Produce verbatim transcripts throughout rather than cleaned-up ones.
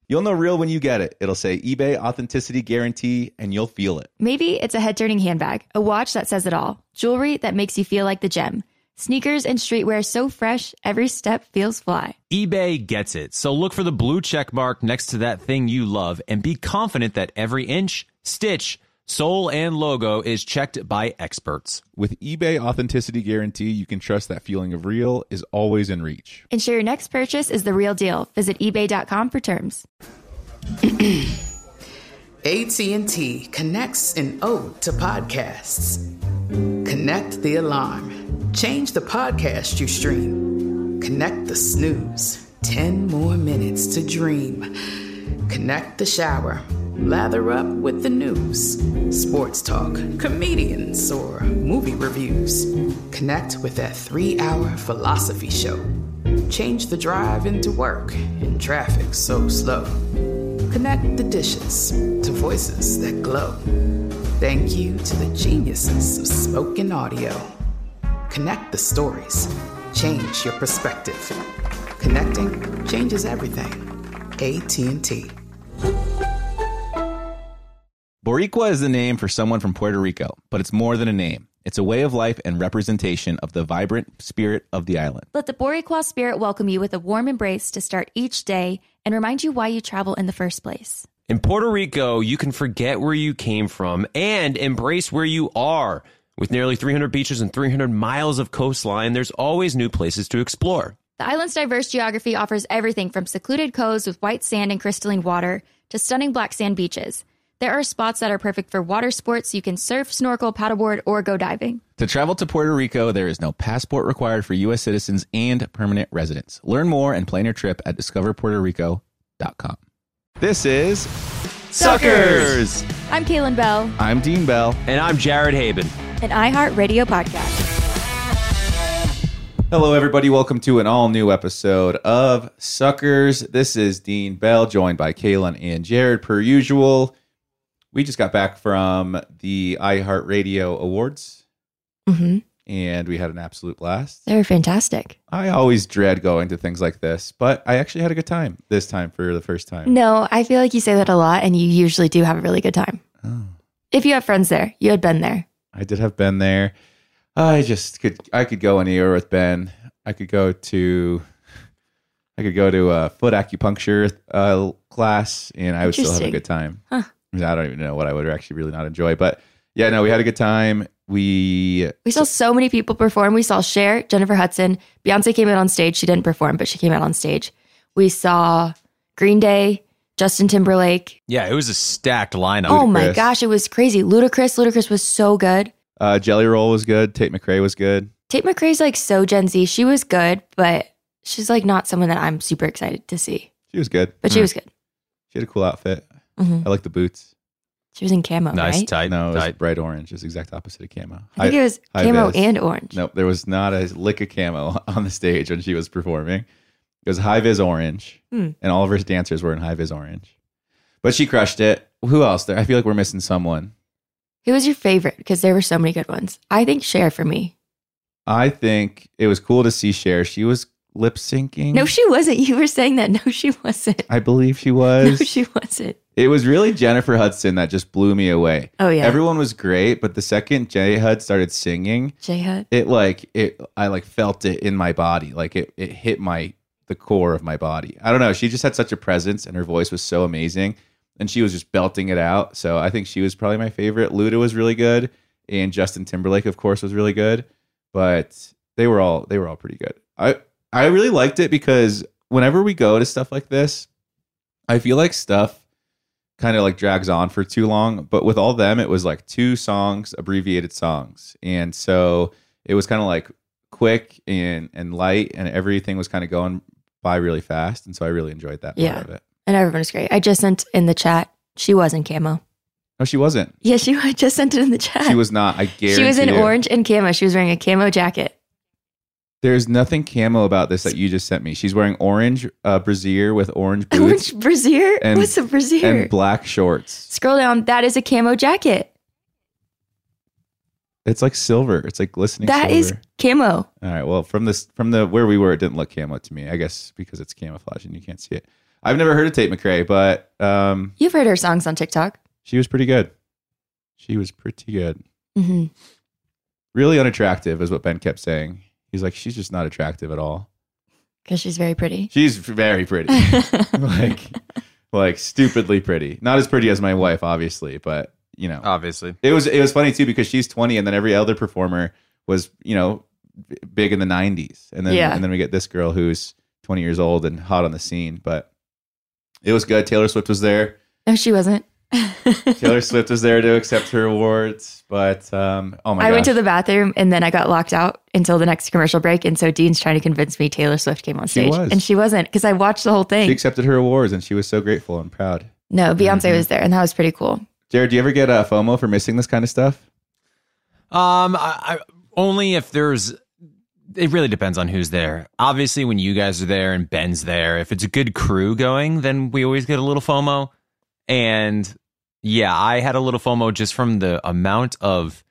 You'll know real when you get it. It'll say eBay Authenticity Guarantee, and you'll feel it. Maybe it's a head-turning handbag, a watch that says it all, jewelry that makes you feel like the gem, sneakers and streetwear so fresh, every step feels fly. eBay gets it. So look for the blue check mark next to that thing you love and be confident that every inch, stitch, sole, and logo is checked by experts. With eBay Authenticity Guarantee, you can trust that feeling of real is always in reach. Ensure your next purchase is the real deal. Visit ebay dot com for terms. A T and T connects an ode to podcasts. Connect the alarm. Change the podcast you stream. Connect the snooze. Ten more minutes to dream. Connect the shower. Lather up with the news. Sports talk, comedians, or movie reviews. Connect with that three-hour philosophy show. Change the drive into work in traffic so slow. Connect the dishes to voices that glow. Thank you to the geniuses of spoken audio. Connect the stories. Change your perspective. Connecting changes everything. A T and T. Boricua is the name for someone from Puerto Rico, but it's more than a name. It's a way of life and representation of the vibrant spirit of the island. Let the Boricua spirit welcome you with a warm embrace to start each day and remind you why you travel in the first place. In Puerto Rico, you can forget where you came from and embrace where you are. With nearly three hundred beaches and three hundred miles of coastline, there's always new places to explore. The island's diverse geography offers everything from secluded coves with white sand and crystalline water to stunning black sand beaches. There are spots that are perfect for water sports. You can surf, snorkel, paddleboard, or go diving. To travel to Puerto Rico, there is no passport required for U S citizens and permanent residents. Learn more and plan your trip at discover puerto rico dot com. This is Suckers! I'm Kaylin Bell. I'm Dean Bell. And I'm Jared Haben. An iHeartRadio podcast. Hello, everybody. Welcome to an all-new episode of Suckers. This is Dean Bell, joined by Kaylin and Jared, per usual. We just got back from the iHeartRadio Awards, Mm-hmm. and we had an absolute blast. They were fantastic. I always dread going to things like this, but I actually had a good time this time for the first time. No, I feel like you say that a lot, and you usually do have a really good time. Oh. If you have friends there, you had been there. I did have Ben there. I just could, I could go anywhere with Ben. I could go to, I could go to a foot acupuncture uh, class, and I would still have a good time. Huh. I don't even know what I would actually really not enjoy, but yeah, no, we had a good time. We we saw so many people perform. We saw Cher, Jennifer Hudson, Beyonce came out on stage. She didn't perform, but she came out on stage. We saw Green Day, Justin Timberlake. Yeah, it was a stacked lineup. Oh my Ludacris. gosh, it was crazy. Ludacris, Ludacris was so good. Uh, Jelly Roll was good. Tate McRae was good. Tate McRae's like so Gen Z. She was good, but she's like not someone that I'm super excited to see. She was good. But she was good. She had a cool outfit. Mhm. I like the boots. She was in camo, Nice, right? tight, No, it was tight. bright orange. It's the exact opposite of camo. I think High- it was high camo vis. and orange. Nope, there was not a lick of camo on the stage when she was performing. It was high vis orange, Hmm. and all of her dancers were in high vis orange. But she crushed it. Who else there? I feel like we're missing someone. Who was your favorite? Because there were so many good ones. I think Cher for me. I think it was cool to see Cher. She was lip syncing. No, she wasn't. You were saying that. No, she wasn't. I believe she No, was. she wasn't. It was really Jennifer Hudson that just blew me away. Oh, yeah. Everyone was great, but the second J Hud started singing, J-Hud. it like it I like felt it in my body. Like it it hit my the core of my body. I don't know. She just had such a presence and her voice was so amazing. And she was just belting it out. So I think she was probably my favorite. Luda was really good. And Justin Timberlake, of course, was really good. But they were all they were all pretty good. I I really liked it because whenever we go to stuff like this, I feel like stuff kind of like drags on for too long. But with all them, it was like two songs, abbreviated songs. And so it was kind of like quick and, and light, and everything was kind of going by really fast. And so I really enjoyed that part Yeah. of it. And everyone was great. I just sent in the chat. She was in camo. No, she wasn't. Yeah, she I just sent it in the chat. She was not. I guarantee She was in you. orange and camo. She was wearing a camo jacket. There's nothing camo about this that you just sent me. She's wearing orange uh, brassiere with orange boots Orange brassiere? and- What's a brassiere? and black shorts. Scroll down. That is a camo jacket. It's like silver. It's like glistening That is silver. camo. All right. Well, from this, from the where we were, it didn't look camo to me. I guess because it's camouflage and you can't see it. I've never heard of Tate McRae, but um, You've heard her songs on TikTok. she was pretty good. She was pretty good. Mm-hmm. Really unattractive is what Ben kept saying. He's like, she's just not attractive at all. Because she's very pretty. She's very pretty. like, like stupidly pretty. Not as pretty as my wife, obviously, but you know, Obviously. it was it was funny too because she's twenty, and then every other performer was, you know, b- big in the nineties, and then Yeah. and then we get this girl who's twenty years old and hot on the scene. But it was good. Taylor Swift was there. No, she wasn't. Taylor Swift was there to accept her awards. But um, oh my I gosh. went to the bathroom and then I got locked out until the next commercial break. And so Dean's trying to convince me Taylor Swift came on She stage. was. And she wasn't because I watched the whole thing. She accepted her awards, and she was so grateful and proud. no, Beyonce Mhm. was there and that was pretty cool. Jared, do you ever get uh, FOMO for missing this kind of stuff? Um, I, I, only if there's. It really depends on who's there. Obviously, when you guys are there and Ben's there, if it's a good crew going, then we always get a little FOMO. And yeah, I had a little FOMO just from the amount of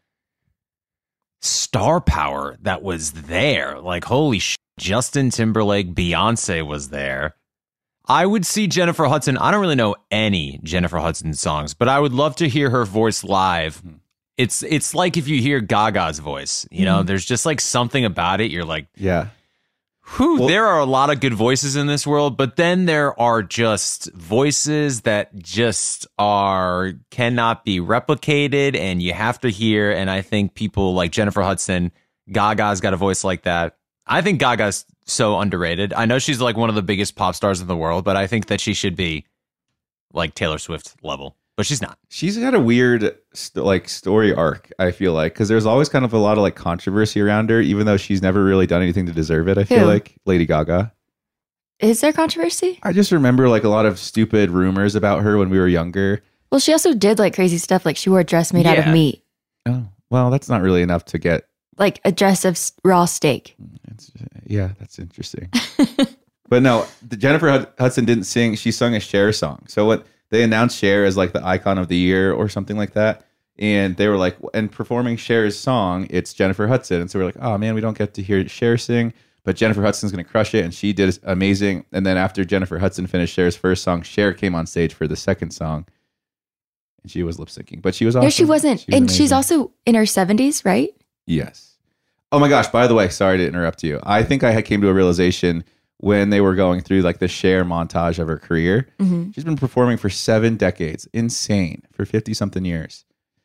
star power that was there. Like, holy sh! Justin Timberlake, Beyonce was there. I would see Jennifer Hudson. I don't really know any Jennifer Hudson songs, but I would love to hear her voice live. It's it's like if you hear Gaga's voice, you know, there's just like something about it. You're like, Yeah. whew, Well- there are a lot of good voices in this world, but then there are just voices that just are cannot be replicated and you have to hear. And I think people like Jennifer Hudson, Gaga's got a voice like that. I think Gaga's so underrated. I know she's like one of the biggest pop stars in the world, but I think that she should be like Taylor Swift level, but she's not. She's got a weird st- like story arc, I feel like, because there's always kind of a lot of like controversy around her, even though she's never really done anything to deserve it. I feel Who? like Lady Gaga. Is there controversy? I just remember like a lot of stupid rumors about her when we were younger. Well, she also did like crazy stuff. Like she wore a dress made out of Yeah. meat, Oh, well, that's not really enough to get. like a dress of s- raw steak. It's, yeah, that's interesting. But no, the Jennifer Hud- Hudson didn't sing. She sung a Cher song. So what they announced Cher as like the icon of the year or something like that. And they were like, and performing Cher's song, it's Jennifer Hudson. And so we're like, oh man, we don't get to hear Cher sing, but Jennifer Hudson's going to crush it. And she did amazing. And then after Jennifer Hudson finished Cher's first song, Cher came on stage for the second song. And she was lip syncing, but she was awesome. No, she wasn't. She was and she's amazing. also in her seventies, right? Yes. Oh my gosh, by the way, sorry to interrupt you. I think I had came to a realization when they were going through like the Cher montage of her career. Mm-hmm. She's been performing for seven decades. Insane. For fifty something years.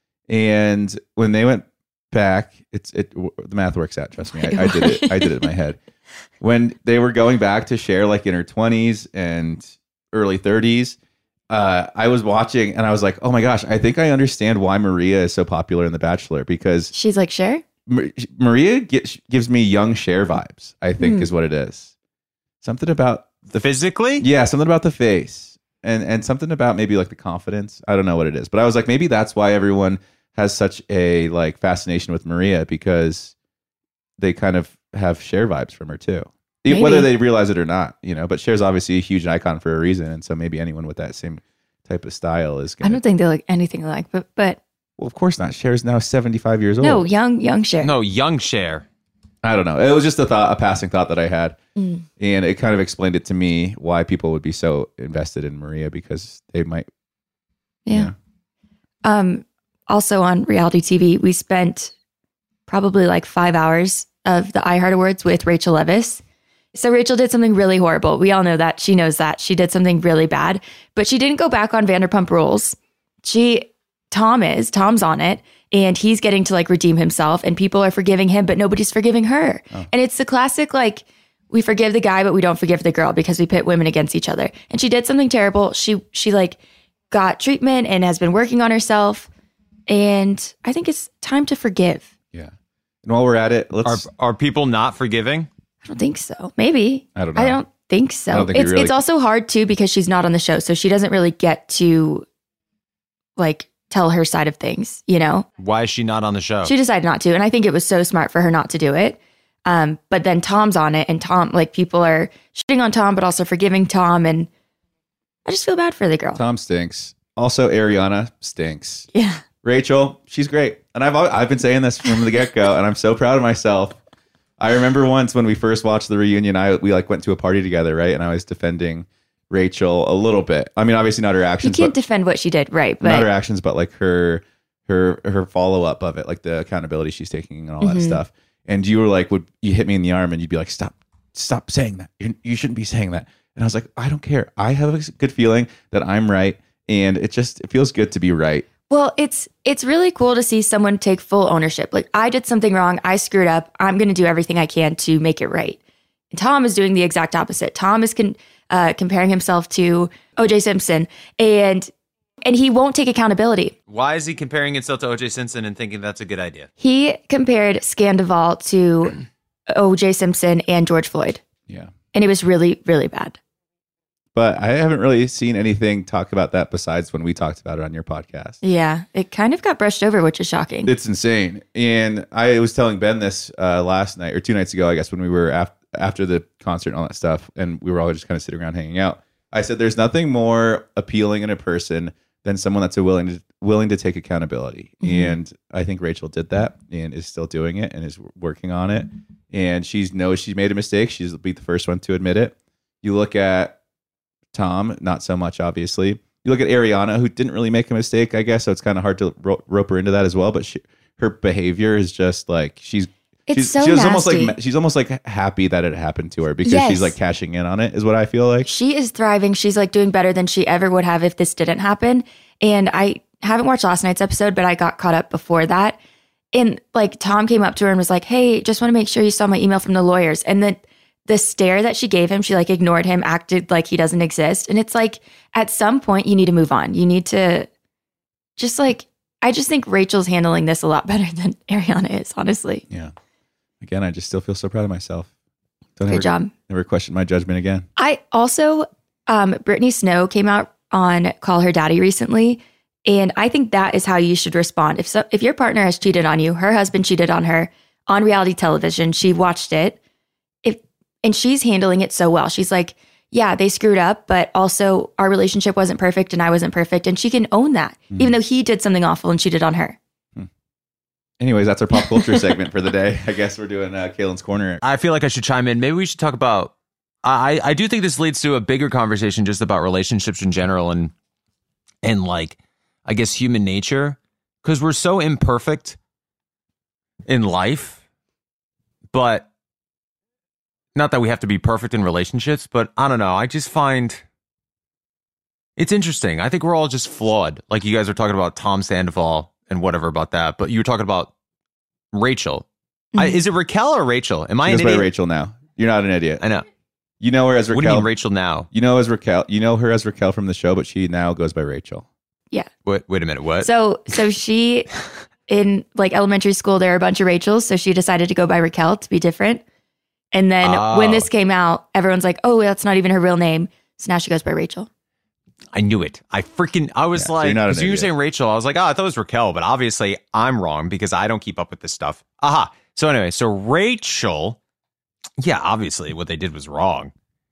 And when they went back, it's it the math works out, trust me. I, I did it. I did it in my head. When they were going back to Cher like in her twenties and early thirties, uh, I was watching and I was like, oh my gosh, I think I understand why Maria is so popular in The Bachelor, because She's like, Cher? Ma- Maria get, gives me young Cher vibes, I think Hmm. is what it is. Something about the Physically? yeah, something about the face and and something about maybe like the confidence. I don't know what it is, but I was like, maybe that's why everyone has such a like fascination with Maria, because they kind of have Cher vibes from her too. E- Maybe. Whether they realize it or not, you know, but Cher's obviously a huge icon for a reason. And so maybe anyone with that same type of style is I going don't to, think they look anything alike, but but well, of course not. Cher's now seventy-five years old. no, young young Cher. No, young Cher. I don't know. It was just a thought, a passing thought that I had. Mm. And it kind of explained it to me why people would be so invested in Maria, because they might. Yeah. Um. Also on reality T V, we spent probably like five hours of the iHeart Awards with Rachel Leviss. So Rachel did something really horrible. We all know that. She knows that. She did something really bad, but she didn't go back on Vanderpump Rules. She, Tom is, Tom's on it, and he's getting to like redeem himself, and people are forgiving him, but nobody's forgiving her. Oh. And it's the classic, like, we forgive the guy, but we don't forgive the girl because we pit women against each other. And she did something terrible. She, she like got treatment and has been working on herself. And I think it's time to forgive. Yeah. And while we're at it, Are let's. are people not forgiving? I don't think so. Maybe. I don't know. I don't think so. I don't think we it's really- it's also hard too because she's not on the show, so she doesn't really get to like tell her side of things, you know? Why is she not on the show? She decided not to, and I think it was so smart for her not to do it. Um, but then Tom's on it, and Tom, like, people are shitting on Tom, but also forgiving Tom, and I just feel bad for the girl. Tom stinks. Also, Ariana stinks. Yeah. Rachel, she's great. And I've al- I've been saying this from the get go, and I'm so proud of myself. I remember once when we first watched the reunion, I we like went to a party together, right? And I was defending Rachel a little bit. I mean, obviously not her You actions, can't but defend what she did, right? not her But actions, but like her her her follow up of it, like the accountability she's taking and all that Mhm. stuff. And you were like, would you hit me in the arm and you'd be like, stop, stop saying that. You, you shouldn't be saying that. And I was like, I don't care. I have a good feeling that I'm right, and it just it feels good to be right. well, it's it's really cool to see someone take full ownership. Like, I did something wrong. I screwed up. I'm going to do everything I can to make it right. And Tom is doing the exact opposite. Tom is con- uh, comparing himself to O J Simpson, and and he won't take accountability. Why is he comparing himself to O J Simpson and thinking that's a good idea? He compared Scandival to O J Simpson and George Floyd, Yeah. and it was really, really bad. But I haven't really seen anything talk about that besides when we talked about it on your podcast. Yeah, it kind of got brushed over, which is shocking. It's insane. And I was telling Ben this uh, last night or two nights ago, I guess, when we were af- after the concert and all that stuff, and we were all just kind of sitting around hanging out. I said, there's nothing more appealing in a person than someone that's a willing to willing to take accountability. Mhm. And I think Rachel did that and is still doing it and is working on it. And she knows she made a mistake. She's be the first one to admit it. You look at Tom, not so much, obviously. You look at Ariana, who didn't really make a mistake, I guess. So it's kind of hard to ro- rope her into that as well. But she, her behavior is just like she's It's she's, so she was nasty. almost like she's almost like happy that it happened to her because Yes. she's like cashing in on it. Is what I feel like. She is thriving. She's like doing better than she ever would have if this didn't happen. And I haven't watched last night's episode, but I got caught up before that. And like Tom came up to her and was like, "Hey, just want to make sure you saw my email from the lawyers." And then the stare that she gave him, she like ignored him, acted like he doesn't exist. And it's like, at some point you need to move on. You need to just like, I just think Rachel's handling this a lot better than Ariana is, honestly. Yeah. Again, I just still feel so proud of myself. Don't Good ever, job. never question my judgment again. I also, um, Brittany Snow came out on Call Her Daddy recently, and I think that is how you should respond. If so, if your partner has cheated on you, her husband cheated on her on reality television, she watched it, if and she's handling it so well. She's like, yeah, they screwed up, but also our relationship wasn't perfect and I wasn't perfect, and she can own that, Mm. even though he did something awful and cheated on her. Anyways, that's our pop culture segment for the day. I guess we're doing uh, Kaylin's Corner. I feel like I should chime in. Maybe we should talk about. I I do think this leads to a bigger conversation just about relationships in general and and like I guess human nature, because we're so imperfect in life, but not that we have to be perfect in relationships. But I don't know. I just find it's interesting. I think we're all just flawed. Like you guys are talking about Tom Sandoval and whatever about that, but you were talking about Rachel. I, is it Raquel or Rachel? Am I She an goes by idiot? Rachel now. You're not an idiot. I know. You know her as Raquel. What do you mean Rachel now? You know as Raquel. You know her as Raquel from the show, but she now goes by Rachel. Yeah. Wait, wait a minute. What? So, so she, in like elementary school, there are a bunch of Rachels. So she decided to go by Raquel to be different. And then Oh. when this came out, everyone's like, oh, that's not even her real name. So now she goes by Rachel. I knew it. I freaking, I was Yeah, so like, you're not an because you were idiot. saying Rachel, I was like, oh, I thought it was Raquel, but obviously I'm wrong because I don't keep up with this stuff. Aha. So anyway, so Rachel, yeah, obviously what they did was wrong.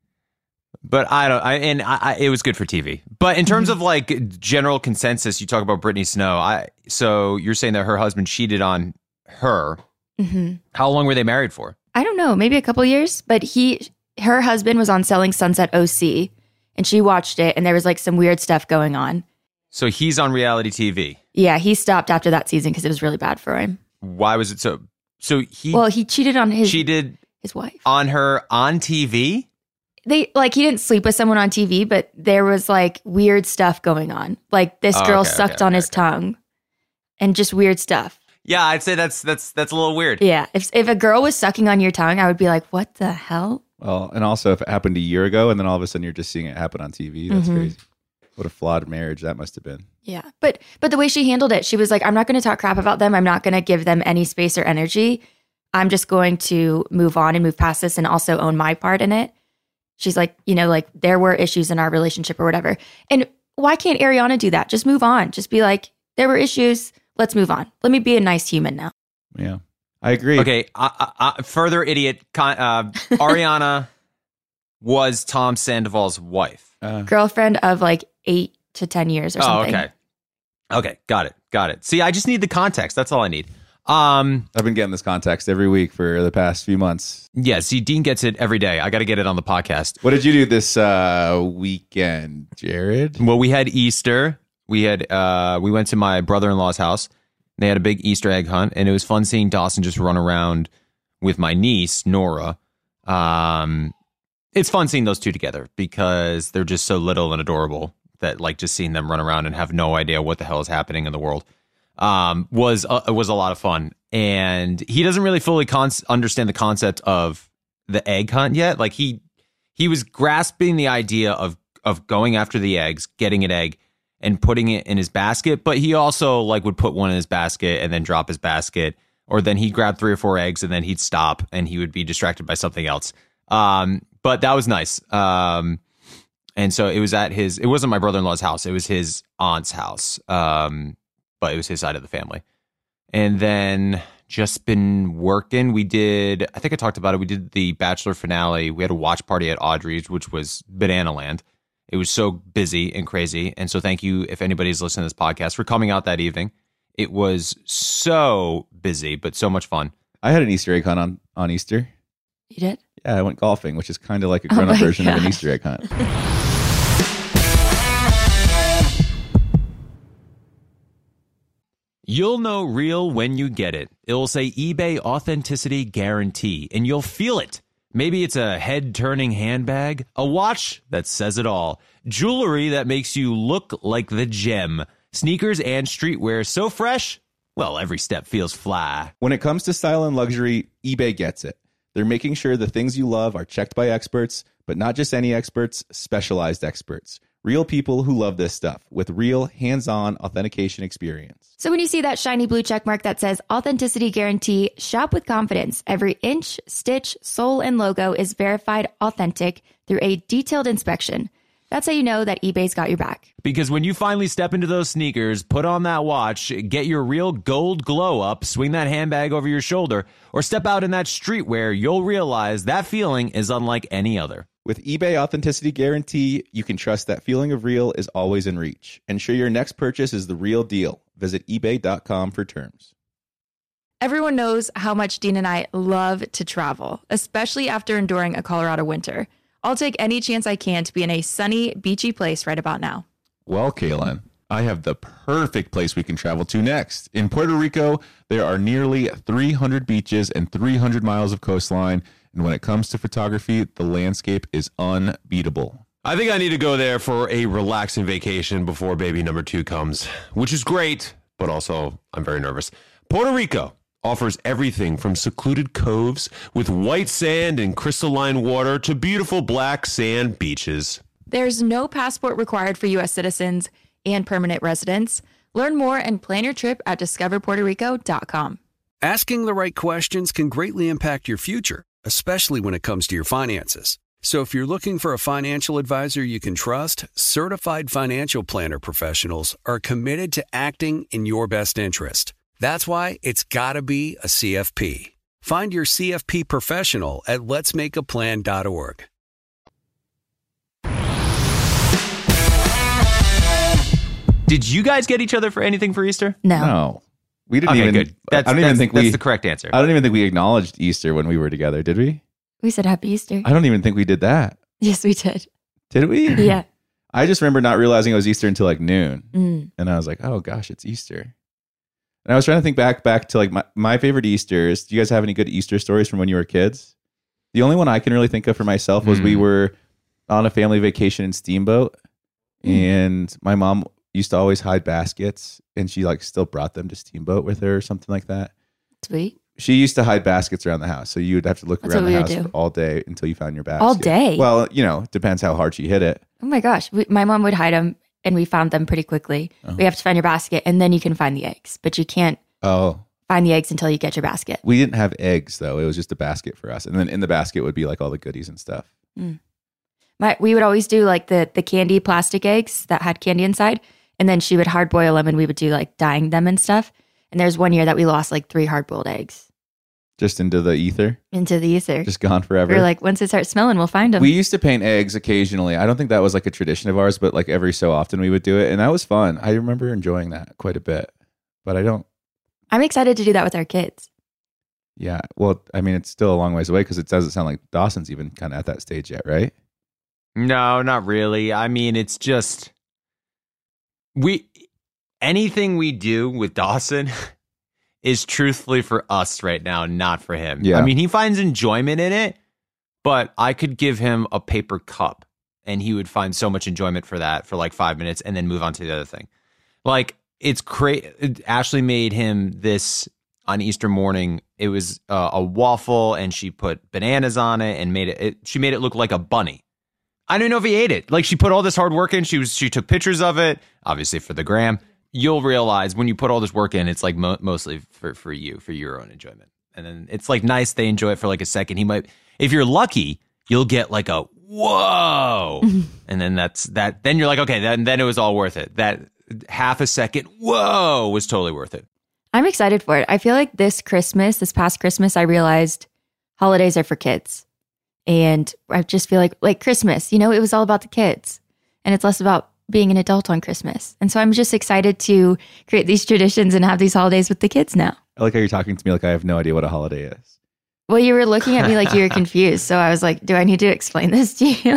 But I don't, I, and I, I, it was good for T V. But in terms of like general consensus, you talk about Brittany Snow. I, so you're saying that her husband cheated on her. Mm-hmm. How long were they married for? I don't know, maybe a couple years, but he, her husband was on Selling Sunset O C and she watched it and there was like some weird stuff going on. So he's on reality T V. Yeah, he stopped after that season because it was really bad for him. Why was it so? So he Well, he cheated on his cheated his wife. on her on T V? They like he didn't sleep with someone on T V, but there was like weird stuff going on. Like this Oh, girl okay, sucked okay, on okay, his okay. tongue, and just weird stuff. Yeah, I'd say that's that's that's a little weird. Yeah, if if a girl was sucking on your tongue, I would be like, "What the hell?" Well, and also if it happened a year ago and then all of a sudden you're just seeing it happen on T V, that's Mhm. crazy. What a flawed marriage that must have been. Yeah, but but the way she handled it, she was like, "I'm not going to talk crap about them. I'm not going to give them any space or energy. I'm just going to move on and move past this, and also own my part in it." She's like, you know, like there were issues in our relationship or whatever. And why can't Ariana do that? Just move on. Just be like, there were issues. Let's move on. Let me be a nice human now. Yeah, I agree. Okay, uh, uh, uh, further idiot. Con- uh, Ariana was Tom Sandoval's wife. Uh, Girlfriend of like eight to ten years or Oh, something. okay. Okay, got it, got it. See, I just need the context. That's all I need. Um, I've been getting this context every week for the past few months. yeah, see, Dean gets it every day. I got to get it on the podcast. What did you do this uh, weekend, Jared? Well, we had Easter. We had uh, we went to my brother-in-law's house. They had a big Easter egg hunt, and it was fun seeing Dawson just run around with my niece, Nora. Um, it's fun seeing those two together because they're just so little and adorable that, like, just seeing them run around and have no idea what the hell is happening in the world um, was uh, was a lot of fun. And he doesn't really fully con- understand the concept of the egg hunt yet. Like, he he was grasping the idea of of going after the eggs, getting an egg, and putting it in his basket. But he also, like, would put one in his basket and then drop his basket. Or then he'd grab three or four eggs and then he'd stop and he would be distracted by something else. Um, but that was nice. Um, and so it was at his, it wasn't my brother-in-law's house. It was his aunt's house. Um, but it was his side of the family. And then just been working. We did, I think I talked about it. We did the Bachelor finale. We had a watch party at Audrey's, which was Banana Land. It was so busy and crazy. And so thank you, if anybody's listening to this podcast, for coming out that evening. It was so busy, but so much fun. I had an Easter egg hunt on, on Easter. You did? Yeah, I went golfing, which is kind of like a grown-up Oh my version of an gosh. Easter egg hunt. You'll know real when you get it. It'll say eBay Authenticity Guarantee, and you'll feel it. Maybe it's a head-turning handbag, a watch that says it all, jewelry that makes you look like the gem, sneakers and streetwear so fresh, well, every step feels fly. When it comes to style and luxury, eBay gets it. They're making sure the things you love are checked by experts, but not just any experts, specialized experts. Real people who love this stuff with real hands-on authentication experience. So when you see that shiny blue check mark that says Authenticity Guarantee, shop with confidence. Every inch, stitch, sole, and logo is verified authentic through a detailed inspection. That's how you know that eBay's got your back. Because when you finally step into those sneakers, put on that watch, get your real gold glow up, swing that handbag over your shoulder, or step out in that streetwear, you'll realize that feeling is unlike any other. With eBay Authenticity Guarantee, you can trust that feeling of real is always in reach. Ensure your next purchase is the real deal. Visit ebay dot com for terms. Everyone knows how much Dean and I love to travel, especially after enduring a Colorado winter. I'll take any chance I can to be in a sunny, beachy place right about now. Well, Kaylin, I have the perfect place we can travel to next. In Puerto Rico, there are nearly three hundred beaches and three hundred miles of coastline. And when it comes to photography, the landscape is unbeatable. I think I need to go there for a relaxing vacation before baby number two comes, which is great, but also I'm very nervous. Puerto Rico offers everything from secluded coves with white sand and crystalline water to beautiful black sand beaches. There's no passport required for U S citizens and permanent residents. Learn more and plan your trip at discover puerto rico dot com. Asking the right questions can greatly impact your future, especially when it comes to your finances. So if you're looking for a financial advisor you can trust, certified financial planner professionals are committed to acting in your best interest. That's why it's got to be a C F P. Find your C F P professional at lets make a plan dot org. Did you guys get each other for anything for Easter? No. No, we didn't Okay, even. good. That's, I don't that's, even think that's we. the correct answer. I don't even think we acknowledged Easter when we were together, did we? We said Happy Easter. I don't even think we did that. Yes, we did. Did we? Yeah. I just remember not realizing it was Easter until like noon, Mm. and I was like, "Oh gosh, it's Easter." And I was trying to think back back to like my, my favorite Easters. Do you guys have any good Easter stories from when you were kids? The only one I can really think of for myself was Mm. we were on a family vacation in Steamboat, Mm. and my mom used to always hide baskets, and she like still brought them to Steamboat with her or something like that. Sweet. She used to hide baskets around the house, so you would have to look That's around what the we house would do. all day until you found your basket. All day? Well, you know, depends how hard she hit it. Oh my gosh. We, my mom would hide them and we found them pretty quickly. Oh. We have to find your basket and then you can find the eggs, but you can't Oh, find the eggs until you get your basket. we didn't have eggs though. It was just a basket for us, and then in the basket would be like all the goodies and stuff. My, we would always do like the, the candy plastic eggs that had candy inside. And then she would hard boil them and we would do like dyeing them and stuff. And there's one year that we lost like three hard boiled eggs Just into the ether, into the ether. just gone forever. We were like, once they start smelling, we'll find them. We used to paint eggs occasionally. I don't think that was like a tradition of ours, but like every so often we would do it, and that was fun. I remember enjoying that quite a bit, but I don't. I'm excited to do that with our kids. Yeah. Well, I mean, it's still a long ways away because it doesn't sound like Dawson's even kind of at that stage yet, right? No, not really. I mean, it's just we anything we do with Dawson is truthfully for us right now, not for him. Yeah. I mean, he finds enjoyment in it, but I could give him a paper cup and he would find so much enjoyment for that for like five minutes and then move on to the other thing. Like, it's crazy. Ashley made him this on Easter morning. It was uh, a waffle and she put bananas on it and made it, it, she made it look like a bunny. I don't know if he ate it. Like, she put all this hard work in. She was, she took pictures of it, obviously for the gram. You'll realize when you put all this work in, it's like mo- mostly for, for you, for your own enjoyment. And then it's like nice. They enjoy it for like a second. He might, if you're lucky, you'll get like a, whoa. And then that's that. Then you're like, okay, then, then it was all worth it. That half a second, whoa, was totally worth it. I'm excited for it. I feel like this Christmas, this past Christmas, I realized holidays are for kids. And I just feel like, like Christmas, you know, it was all about the kids. And it's less about being an adult on Christmas. And so I'm just excited to create these traditions and have these holidays with the kids now. I like how you're talking to me like I have no idea what a holiday is. Well, you were looking at me like you were confused. So I was like, do I need to explain this to you?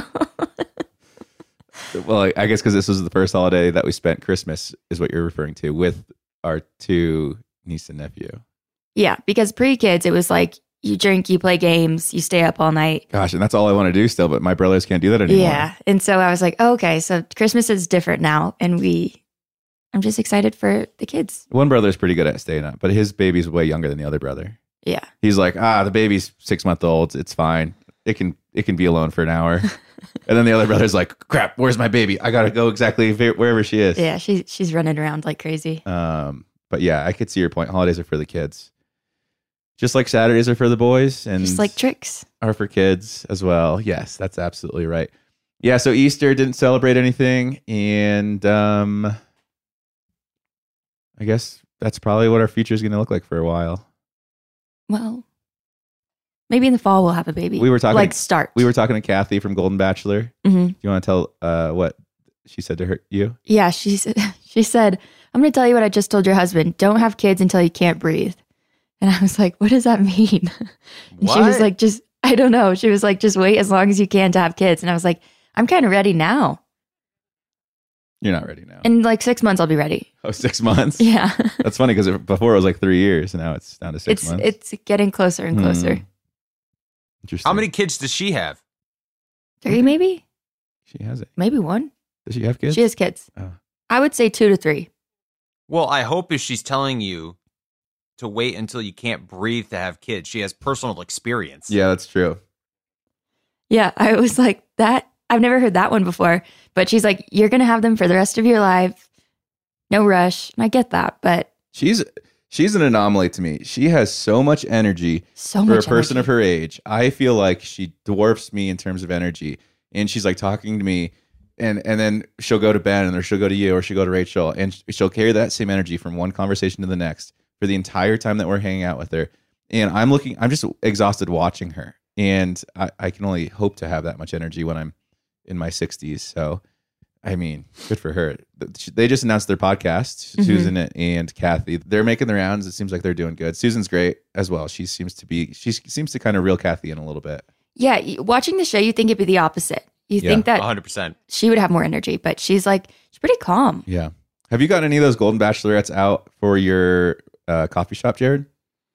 Well, I guess because this was the first holiday that we spent Christmas is what you're referring to with our two niece and nephew. Yeah, because pre-kids, it was like you drink, you play games, you stay up all night. Gosh, and that's all I want to do still, but my brothers can't do that anymore. Yeah. And so I was like, oh, okay, so Christmas is different now. And we, I'm just excited for the kids. One brother's pretty good at staying up, but his baby's way younger than the other brother. Yeah. He's like, ah, the baby's six month old. It's fine. It can it can be alone for an hour. And then the other brother's like, crap, where's my baby? I got to go exactly wherever she is. Yeah, she, she's running around like crazy. Um, But yeah, I could see your point. Holidays are for the kids. Just like Saturdays are for the boys and Just like tricks. are for kids as well. Yes, that's absolutely right. Yeah, so Easter didn't celebrate anything. And um, I guess that's probably what our future is going to look like for a while. Well, maybe in the fall we'll have a baby. We were talking like start. We were talking to Kathy from Golden Bachelor. Mm-hmm. Do you want to tell uh, what she said to her you? Yeah, she said, she said, I'm going to tell you what I just told your husband. Don't have kids until you can't breathe. And I was like, what does that mean? And she was like, just, I don't know. She was like, just wait as long as you can to have kids. And I was like, I'm kind of ready now. You're not ready now. In like six months, I'll be ready. Oh, six months? Yeah. That's funny because before it was like three years and now it's down to six it's, months. It's getting closer and closer. Hmm. Interesting. How many kids does she have? Three, maybe? She has it. Maybe one. Does she have kids? She has kids. Oh. I would say two to three. Well, I hope if she's telling you to wait until you can't breathe to have kids, she has personal experience. Yeah, that's true. Yeah, I was like, that, I've never heard that one before. But she's like, you're going to have them for the rest of your life. No rush. And I get that, but. She's she's an anomaly to me. She has so much energy So for much a person energy. of her age. I feel like she dwarfs me in terms of energy. And she's like talking to me and and then she'll go to Ben or she'll go to you or she'll go to Rachel and she'll carry that same energy from one conversation to the next for the entire time that we're hanging out with her. And I'm looking, I'm just exhausted watching her. And I, I can only hope to have that much energy when I'm in my sixties. So, I mean, good for her. They just announced their podcast, Mm-hmm. Susan and Kathy. They're making the rounds. It seems like they're doing good. Susan's great as well. She seems to be, she seems to kind of reel Kathy in a little bit. Yeah, y- watching the show, you think it'd be the opposite. You Yeah. think that one hundred percent. she would have more energy, but she's like, she's pretty calm. Yeah. Have you gotten any of those Golden Bachelorettes out for your uh, coffee shop, Jared?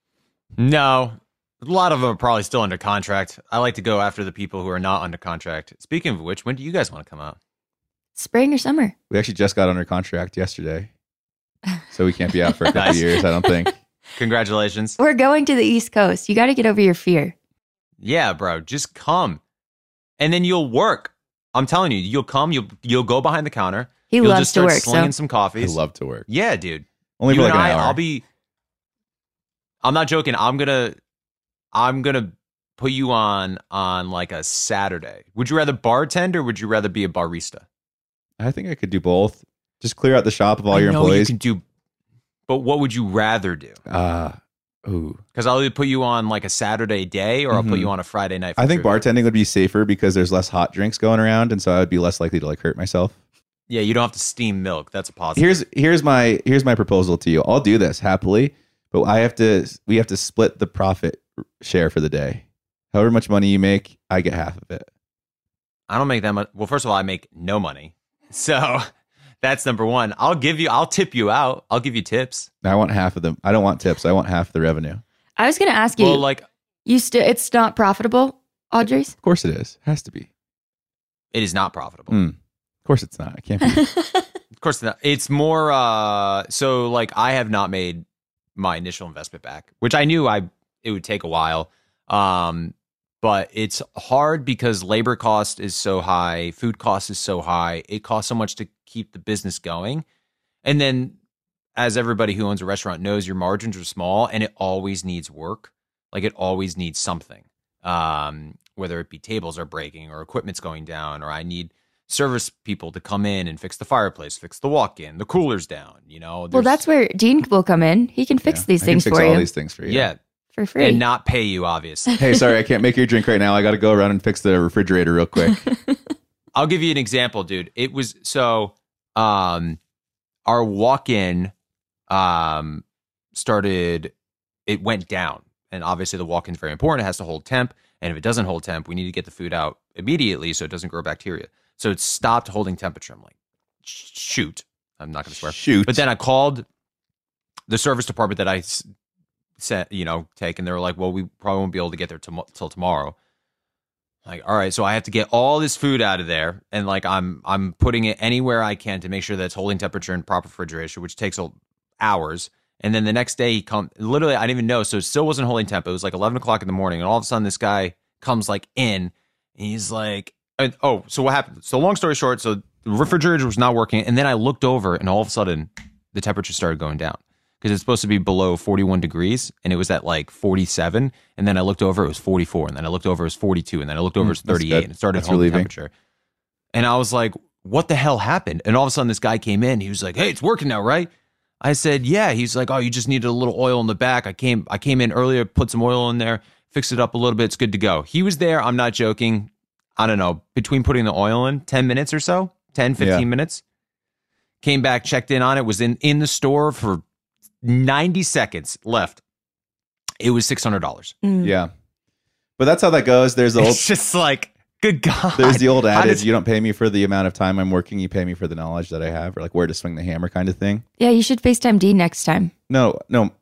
No, a lot of them are probably still under contract. I like to go after the people who are not under contract. Speaking of which, when do you guys want to come out? Spring or summer. We actually just got under contract yesterday. So we can't be out for a couple Nice. years, I don't think. Congratulations. We're going to the East Coast. You got to get over your fear. Yeah, bro, just come. And then you'll work. I'm telling you, you'll come, you'll you'll go behind the counter. He you'll loves just to start work, slinging so- some I coffees. love to work. Yeah, dude. Only you for like and an I, hour. I'll be. I'm not joking. I'm gonna. I'm gonna put you on on like a Saturday. Would you rather bartend or would you rather be a barista? I think I could do both. Just clear out the shop of all I your know employees. You can do, but what would you rather do? Uh, ooh. Because I'll either put you on like a Saturday day or I'll put Mhm. you on a Friday night. For I think trivia. bartending would be safer because there's less hot drinks going around, and so I would be less likely to like hurt myself. Yeah, you don't have to steam milk. That's a positive. Here's here's my here's my proposal to you. I'll do this happily, but I have to. We have to split the profit share for the day. However much money you make, I get half of it. I don't make that much. Well, first of all, I make no money, so that's number one. I'll give you. I'll tip you out. I'll give you tips. I want half of them. I don't want tips. I want half the revenue. I was going to ask you. Well, like you still, it's not profitable, Audrey's. Of course it is. Has to be. it is not profitable. Mm. Of course it's not. It can't be. Of course not. It's more. Uh, so like I have not made my initial investment back, which I knew I it would take a while. Um, but it's hard because labor cost is so high, food cost is so high. It costs so much to keep the business going. And then as everybody who owns a restaurant knows, your margins are small and it always needs work. Like it always needs something. Um, whether it be tables are breaking or equipment's going down, or I need service people to come in and fix the fireplace, fix the walk-in, the cooler's down, you know. Well, that's where Dean will come in. He can fix Yeah, these I can things fix for all you these things for you. Yeah. for free. And not pay you, obviously. Hey, sorry, I can't make your drink right now. I got to go around and fix the refrigerator real quick. I'll give you an example, dude. It was so um our walk-in um started it went down. And obviously the walk-in is very important. It has to hold temp. And if it doesn't hold temp, we need to get the food out immediately so it doesn't grow bacteria. So it stopped holding temperature. I'm like, shoot. I'm not going to swear. Shoot. But then I called the service department that I sent, you know, take, and they were like, well, we probably won't be able to get there tom- till tomorrow. Like, all right, so I have to get all this food out of there, and like I'm I'm putting it anywhere I can to make sure that it's holding temperature in proper refrigeration, which takes hours. And then the next day he come literally I didn't even know, so it still wasn't holding temp. It was like eleven o'clock in the morning, and all of a sudden this guy comes like in, and he's like, and, oh, so what happened? So long story short, so the refrigerator was not working, and then I looked over, and all of a sudden the temperature started going down because it's supposed to be below forty-one degrees, and it was at like forty-seven, and then I looked over, it was forty-four, and then I looked over, it was forty-two, and then I looked over, it was thirty-eight, and it started That's holding relieving. temperature. And I was like, what the hell happened? And all of a sudden this guy came in, he was like, hey, it's working now, right? I said, yeah. He's like, oh, you just needed a little oil in the back. I came I came in earlier, put some oil in there, fixed it up a little bit. It's good to go. He was there. I'm not joking. I don't know, between putting the oil in, ten minutes or so, ten, fifteen Yeah. minutes. Came back, checked in on it, was in, in the store for ninety seconds left. It was six hundred dollars. Mm. Yeah. But that's how that goes. There's the old It's just like, good God. there's the old How adage, does- you don't pay me for the amount of time I'm working, you pay me for the knowledge that I have, or like where to swing the hammer kind of thing. Yeah, you should FaceTime Dean next time. No, no,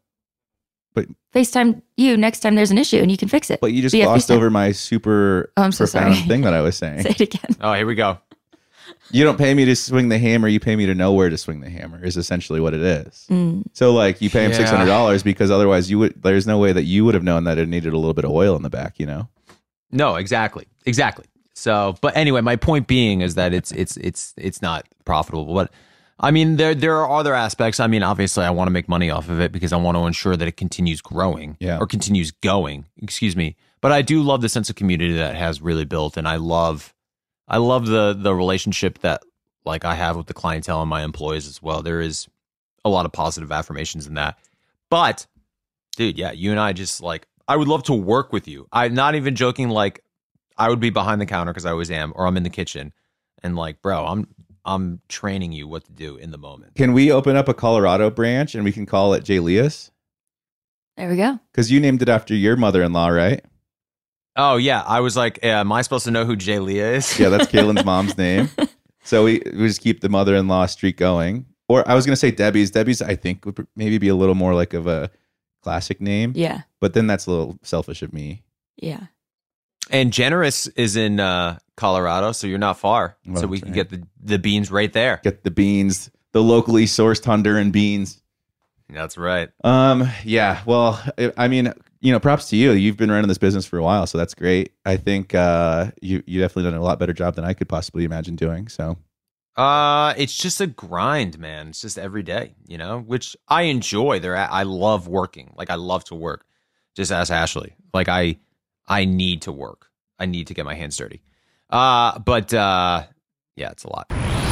FaceTime you next time there's an issue and you can fix it. but you just Via glossed FaceTime. over my super Oh, I'm so profound sorry. thing that I was saying. Say it again. Oh, here we go. You don't pay me to swing the hammer, you pay me to know where to swing the hammer is essentially what it is. Mm. So like you pay him Yeah. six hundred dollars because otherwise you would there's no way that you would have known that it needed a little bit of oil in the back, you know? No, exactly. Exactly. So, but anyway, my point being is that it's it's it's it's not profitable. But I mean, there there are other aspects. I mean, obviously, I want to make money off of it because I want to ensure that it continues growing, Yeah. or continues going. Excuse me. But I do love the sense of community that it has really built, and I love I love the the relationship that like I have with the clientele and my employees as well. There is a lot of positive affirmations in that. But dude, yeah, you and I just like I would love to work with you. I'm not even joking. Like I would be behind the counter because I always am, or I'm in the kitchen, and like, bro, I'm I'm training you what to do in the moment. Can we open up a Colorado branch and we can call it J. Leas? There we go. Because you named it after your mother-in-law, right? Oh yeah, I was like, eh, am I supposed to know who Jay Leah is? Yeah, that's Kaylin's mom's name. So we, we just keep the mother-in-law streak going. Or I was going to say Debbie's. Debbie's, I think, would maybe be a little more like of a classic name. Yeah. But then that's a little selfish of me. Yeah. And Generous is in uh, Colorado, so you're not far. Well, so we that's can right. get the, the beans right there. Get the beans, the locally sourced Honduran beans. That's right. Um, yeah, well, I- I mean, you know, props to you. You've been running this business for a while, so that's great. I think uh, you you definitely done a lot better job than I could possibly imagine doing. So Uh, it's just a grind, man. It's just every day, you know, which I enjoy. There, I love working. Like I love to work. Just ask Ashley. Like I, I need to work. I need to get my hands dirty. Uh, but uh, yeah, it's a lot.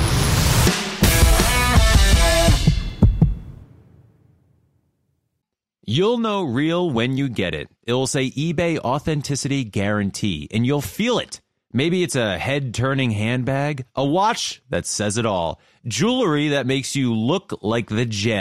You'll know real when you get it. It'll say eBay Authenticity Guarantee, and you'll feel it. Maybe it's a head-turning handbag, a watch that says it all, jewelry that makes you look like the gem.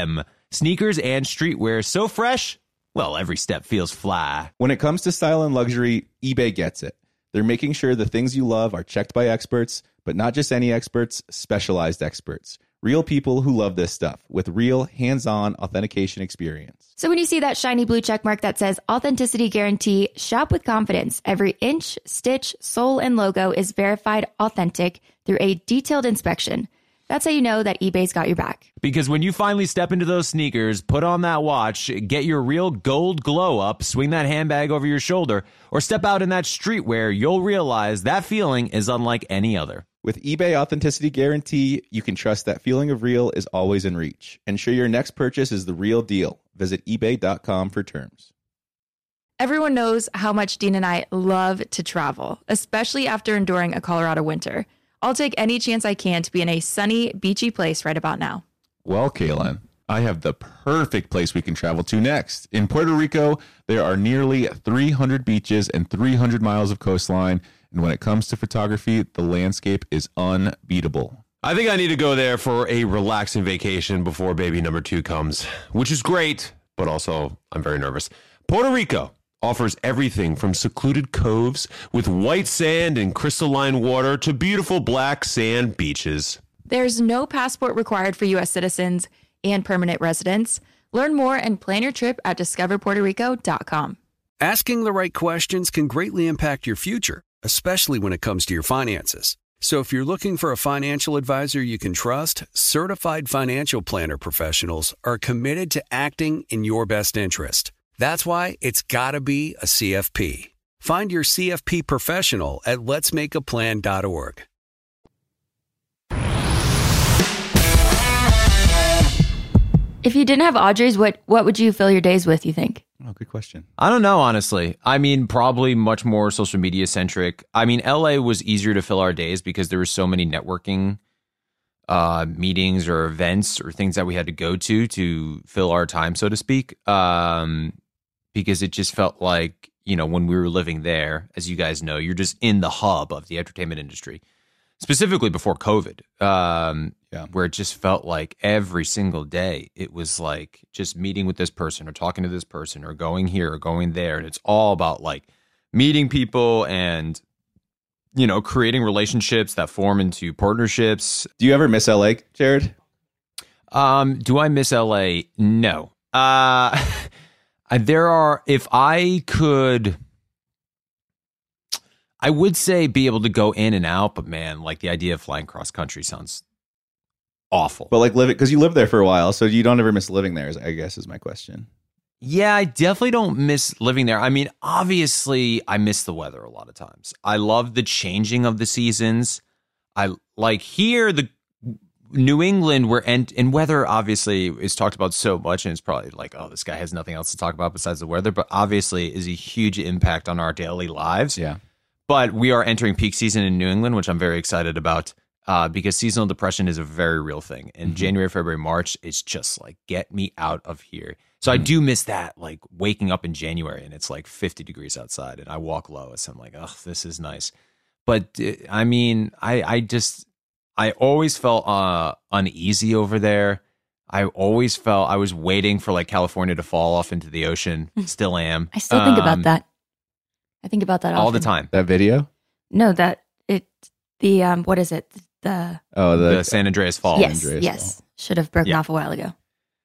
Sneakers and streetwear so fresh, well, every step feels fly. When it comes to style and luxury, eBay gets it. They're making sure the things you love are checked by experts, but not just any experts, specialized experts. Real people who love this stuff with real hands-on authentication experience. So when you see that shiny blue check mark that says authenticity guarantee, shop with confidence. Every inch, stitch, sole, and logo is verified authentic through a detailed inspection. That's how you know that eBay's got your back. Because when you finally step into those sneakers, put on that watch, get your real gold glow up, swing that handbag over your shoulder, or step out in that streetwear, you'll realize that feeling is unlike any other. With eBay Authenticity Guarantee, you can trust that feeling of real is always in reach. Ensure your next purchase is the real deal. Visit ebay dot com for terms. Everyone knows how much Dean and I love to travel, especially after enduring a Colorado winter. I'll take any chance I can to be in a sunny, beachy place right about now. Well, Kaylin, I have the perfect place we can travel to next. In Puerto Rico, there are nearly three hundred beaches and three hundred miles of coastline. And when it comes to photography, the landscape is unbeatable. I think I need to go there for a relaxing vacation before baby number two comes, which is great, but also I'm very nervous. Puerto Rico offers everything from secluded coves with white sand and crystalline water to beautiful black sand beaches. There's no passport required for U S citizens and permanent residents. Learn more and plan your trip at discover puerto rico dot com. Asking the right questions can greatly impact your future, especially when it comes to your finances. So if you're looking for a financial advisor you can trust, certified financial planner professionals are committed to acting in your best interest. That's why it's got to be a C F P. Find your C F P professional at lets make a plan dot org. If you didn't have Audrey's, what, what would you fill your days with, you think? Oh, good question. I don't know, honestly. I mean, probably much more social media centric. I mean, L A was easier to fill our days because there were so many networking uh, meetings or events or things that we had to go to to fill our time, so to speak. Um, because it just felt like, you know, when we were living there, as you guys know, you're just in the hub of the entertainment industry, specifically before COVID, um, yeah. where it just felt like every single day it was like just meeting with this person or talking to this person or going here or going there. And it's all about like meeting people and, you know, creating relationships that form into partnerships. Do you ever miss L A, Jared? Um, do I miss L A? No. Uh, there are, if I could... I would say be able to go in and out, but man, like the idea of flying cross country sounds awful. But like living, because you lived there for a while, so you don't ever miss living there, I guess is my question. Yeah, I definitely don't miss living there. I mean, obviously, I miss the weather a lot of times. I love the changing of the seasons. I like here, the New England, where and, and weather obviously is talked about so much, and it's probably like, oh, this guy has nothing else to talk about besides the weather, but obviously is a huge impact on our daily lives. Yeah. But we are entering peak season in New England, which I'm very excited about uh, because seasonal depression is a very real thing. And mm-hmm. January, February, March, it's just like, get me out of here. So mm-hmm. I do miss that, like waking up in January and it's like fifty degrees outside and I walk low. So I'm like, oh, this is nice. But uh, I mean, I, I just, I always felt uh, uneasy over there. I always felt I was waiting for like California to fall off into the ocean. Still am. I still think um, about that. I think about that all often. the time. That video? No, that it the um what is it? The oh the, the San Andreas Fault. Yes, Andreas yes. Fault. Should have broken Yeah. off a while ago.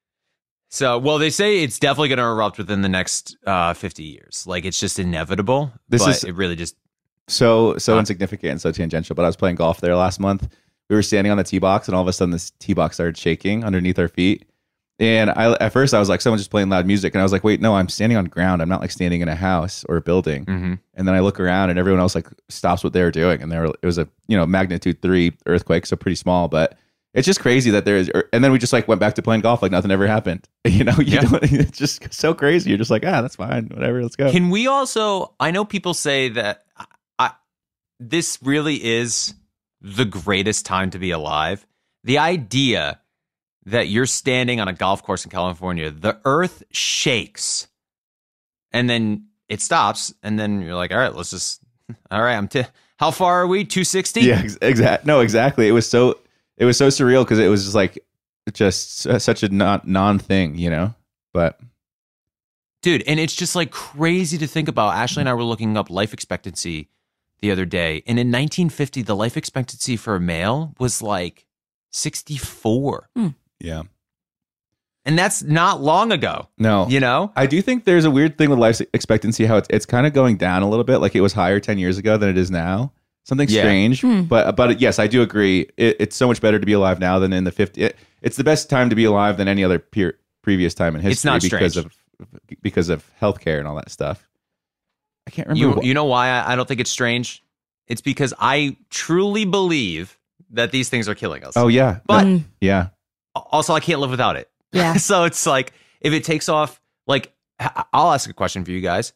So, well, they say it's definitely going to erupt within the next uh, fifty years. Like it's just inevitable. This but is- it really just so so Huh? insignificant and so tangential. But I was playing golf there last month. We were standing on the tee box, and all of a sudden, this tee box started shaking underneath our feet. And I, at first, I was like, someone's just playing loud music, and I was like, wait, no, I'm standing on ground. I'm not like standing in a house or a building. mm-hmm. And then I look around, and everyone else like stops what they were doing, and there it was a you know magnitude three earthquake, so pretty small, but it's just crazy that there is. And then we just like went back to playing golf like nothing ever happened. You know, you Yeah. don't, it's just so crazy. You're just like, ah, that's fine, whatever, let's go. Can we also? I know people say that I, I, this really is the greatest time to be alive. The idea that you're standing on a golf course in California, the earth shakes, and then it stops, and then you're like, all right, let's just, all right, I'm. T- how far are we? two sixty? Yeah, ex- exact. No, exactly. It was so it was so surreal because it was just like just uh, such a non non thing, you know. But dude, and it's just like crazy to think about. Ashley and I were looking up life expectancy the other day, and in nineteen fifty, the life expectancy for a male was like sixty-four. Hmm. Yeah. And that's not long ago. No. You know? I do think there's a weird thing with life expectancy, how it's, it's kind of going down a little bit. Like it was higher ten years ago than it is now. Something Yeah. strange. Hmm. But but yes, I do agree. It, it's so much better to be alive now than in the fifties. It, it's the best time to be alive than any other peer, previous time in history. It's not because strange. of because of healthcare and all that stuff. I can't remember. You, what- you know why I, I don't think it's strange? It's because I truly believe that these things are killing us. oh yeah. But Mm, yeah. also, I can't live without it. yeah. So it's like, if it takes off, like, h- I'll ask a question for you guys.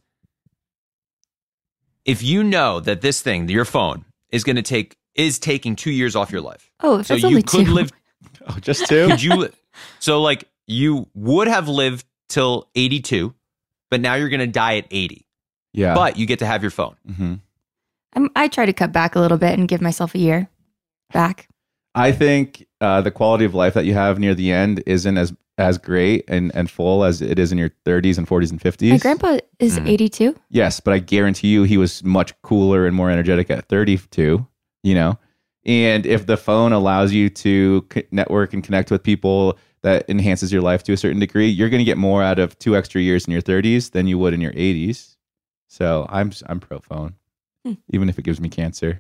If you know that this thing, your phone, is going to take, is taking two years off your life. Oh, if So that's you only could two. live, Oh, just two. could you, li- so like, you would have lived till eighty-two, but now you're going to die at eighty. yeah. But you get to have your phone. hmm I'm, I try to cut back a little bit and give myself a year back. I think uh, the quality of life that you have near the end isn't as as great and, and full as it is in your thirties and forties and fifties. My grandpa is Mhm. eighty-two. Yes, but I guarantee you he was much cooler and more energetic at thirty-two, you know? And if the phone allows you to c- network and connect with people that enhances your life to a certain degree, you're going to get more out of two extra years in your thirties than you would in your eighties. So I'm I'm pro phone, Hmm. even if it gives me cancer.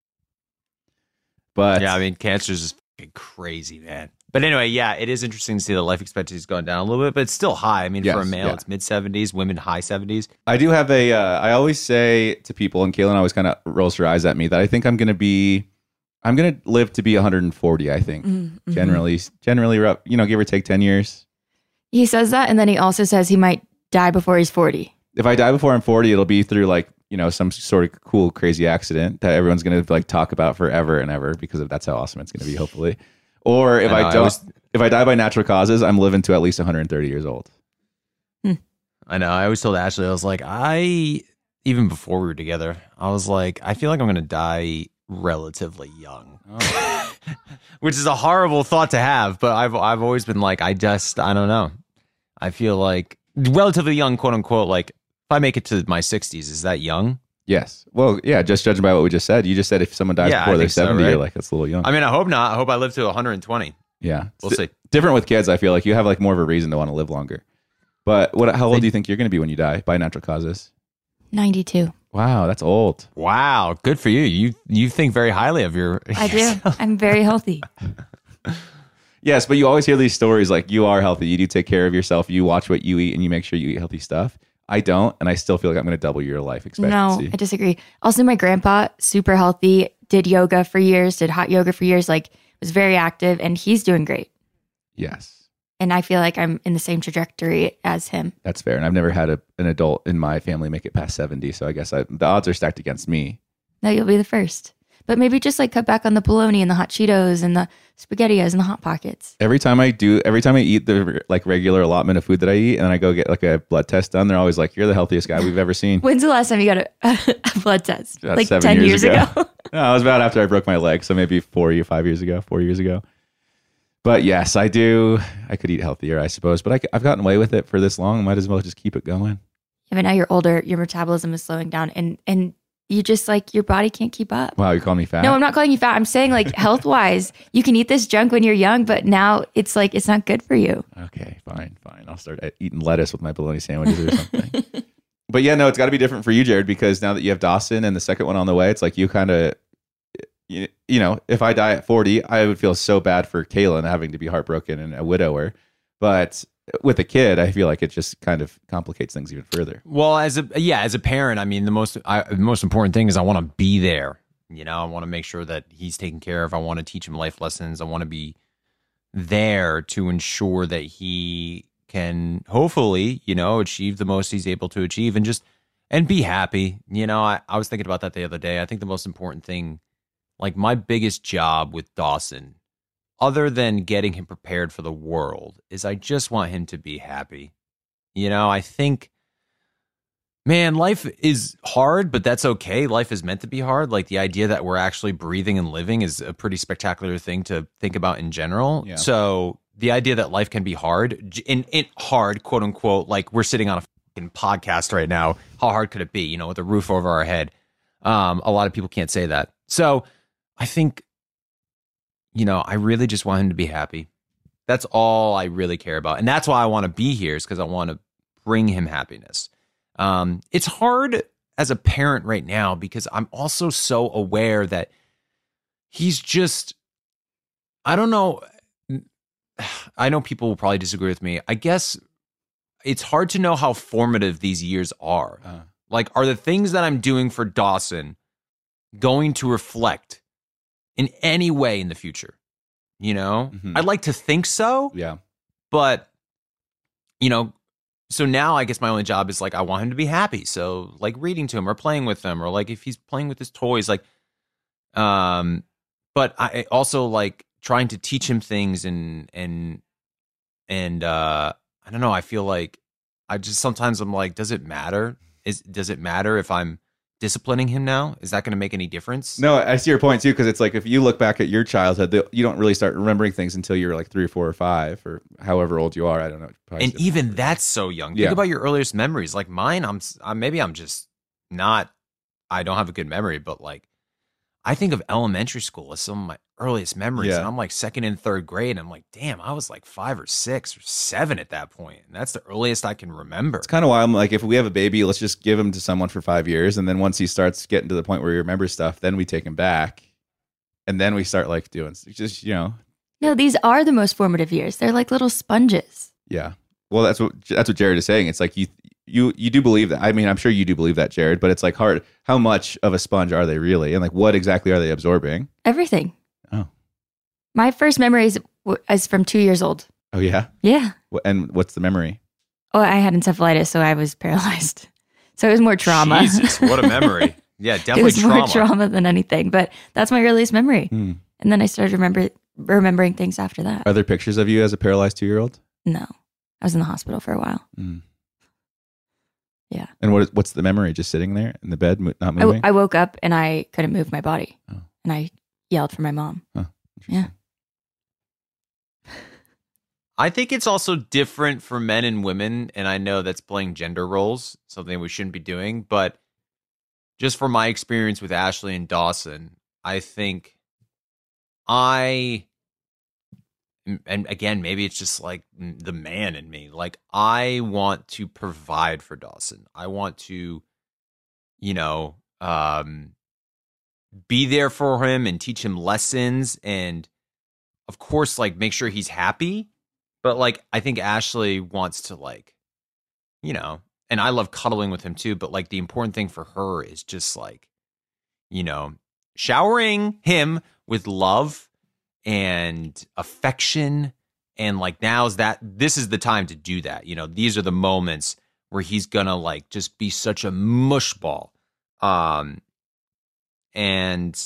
But Yeah, I mean, cancer is just fucking crazy, man. But anyway, yeah, it is interesting to see the life expectancy has gone down a little bit, but it's still high. I mean, for a Yes, male, yeah. it's mid seventies, women high seventies. I do have a. Uh, I always say to people, and Kaylin always kind of rolls her eyes at me, that I think I'm going to be, I'm going to live to be one hundred forty. I think Mm-hmm. generally, generally, rough, you know, give or take ten years. He says that, and then he also says he might die before he's forty. If I die before I'm forty, it'll be through like you know some sort of cool, crazy accident that everyone's going to like talk about forever and ever because of that's how awesome it's going to be. Hopefully, or if I I, know, I don't, always- if I die by natural causes, I'm living to at least one hundred thirty years old. I know. I always told Ashley, I was like, I, even before we were together, I was like, I feel like I'm going to die relatively young. Which is a horrible thought to have, but I've I've always been like, I just, I don't know. I feel like relatively young, quote unquote, like if I make it to my sixties, is that young? Yes. Well, yeah. Just judging by what we just said, you just said if someone dies Yeah, I before they're think so, seventy, right? you're like that's a little young. I mean, I hope not. I hope I live to one hundred twenty. yeah. We'll It's see. different with kids. I feel like you have like more of a reason to want to live longer. But what? How old do you think you're going to be when you die by natural causes? ninety-two. Wow, that's old. Wow, good for you. You you think very highly of your. I do. I'm very healthy. Yes, but you always hear these stories like you are healthy, you do take care of yourself, you watch what you eat, and you make sure you eat healthy stuff. I don't, and I still feel like I'm going to double your life No, expectancy. I disagree. Also, my grandpa, super healthy, did yoga for years, did hot yoga for years, like was very active, and he's doing great. Yes, And I feel like I'm in the same trajectory as him. that's fair. And I've never had a, an adult in my family make it past seventy, so I guess I, the odds are stacked against me. No, you'll be the first. But maybe just like cut back on the bologna and the hot Cheetos and the SpaghettiOs and the Hot Pockets. Every time I do, every time I eat the like regular allotment of food that I eat, and I go get like a blood test done, they're always like, "You're the healthiest guy we've ever seen." When's the last time you got a, a blood test? About like seven ten years years, ago. ago. No, it was about after I broke my leg, so maybe four or five years ago, four years ago. But yes, I do. I could eat healthier, I suppose, but I, I've gotten away with it for this long. Might as well just keep it going. Yeah, but now you're older, your metabolism is slowing down, and and you just like your body can't keep up. Wow, you call me fat? No, I'm not calling you fat. I'm saying like health wise, you can eat this junk when you're young, but now it's like it's not good for you. Okay, fine, fine. I'll start eating lettuce with my bologna sandwiches or something. But yeah, no, it's got to be different for you, Jared, because now that you have Dawson and the second one on the way, it's like you kind of, you, you know, if I die at forty, I would feel so bad for Kaylin having to be heartbroken and a widower. But with a kid, I feel like it just kind of complicates things even further. Well, as a yeah, as a parent, I mean, the most I, the most important thing is I want to be there. You know, I want to make sure that he's taken care of. I want to teach him life lessons. I want to be there to ensure that he can hopefully, you know, achieve the most he's able to achieve and just and be happy. You know, I, I was thinking about that the other day. I think the most important thing, like my biggest job with Dawson, other than getting him prepared for the world, is I just want him to be happy. You know, I think, man, life is hard, but that's okay. Life is meant to be hard. Like the idea that we're actually breathing and living is a pretty spectacular thing to think about in general. Yeah. So the idea that life can be hard, in, in hard, quote unquote, like we're sitting on a fucking podcast right now. How hard could it be, you know, with a roof over our head? Um, a lot of people can't say that. So I think, you know, I really just want him to be happy. That's all I really care about. And that's why I want to be here, is because I want to bring him happiness. Um, it's hard as a parent right now because I'm also so aware that he's just, I don't know. I know people will probably disagree with me. I guess it's hard to know how formative these years are. Uh, like, are the things that I'm doing for Dawson going to reflect in any way in the future? You know, mm-hmm. I'd like to think so. Yeah. But, you know, so now I guess my only job is like, I want him to be happy. So like reading to him or playing with him, or like if he's playing with his toys, like, um, but I also like trying to teach him things and, and, and, uh, I don't know. I feel like I just, sometimes I'm like, does it matter? Is, does it matter if I'm disciplining him now? Is that going to make any difference? No, I see your point too, because it's like if you look back at your childhood, you don't really start remembering things until you're like three or four or five or however old you are. I don't know. And even that's so young. Think yeah. about your earliest memories. Like mine, I'm, I'm maybe I'm just not. I don't have a good memory, but like I think of elementary school as some of my earliest memories, yeah. and I'm like second and third grade, and I'm like, damn, I was like five or six or seven at that point, and that's the earliest I can remember. It's kind of why I'm like, if we have a baby, let's just give him to someone for five years, and then once he starts getting to the point where he remembers stuff, then we take him back, and then we start like doing just you know. No, these are the most formative years. They're like little sponges. Yeah, well, that's what that's what Jared is saying. It's like you you you do believe that. I mean, I'm sure you do believe that, Jared. But it's like hard. How much of a sponge are they really, and like what exactly are they absorbing? Everything. Oh. My first memory is, is from two years old. Oh, yeah? Yeah. And what's the memory? Oh, I had encephalitis, so I was paralyzed. So it was more trauma. Jesus, what a memory. Yeah, definitely it was trauma. more trauma than anything, but that's my earliest memory. Hmm. And then I started remember remembering things after that. Are there pictures of you as a paralyzed two-year-old? No. I was in the hospital for a while. Hmm. Yeah. And what what's the memory? Just sitting there in the bed, not I, moving? I woke up and I couldn't move my body. Oh. And I yelled for my mom. Oh, yeah. I think it's also different for men and women, and I know that's playing gender roles, something we shouldn't be doing, but just from my experience with Ashley and Dawson, I think I, and again, maybe it's just like the man in me, like I want to provide for Dawson. I want to, you know, um, be there for him and teach him lessons and, of course, like make sure he's happy. But like, I think Ashley wants to like, you know, and I love cuddling with him too. But like the important thing for her is just like, you know, showering him with love and affection. And like, now's that, this is the time to do that. You know, these are the moments where he's gonna like just be such a mush ball. Um, and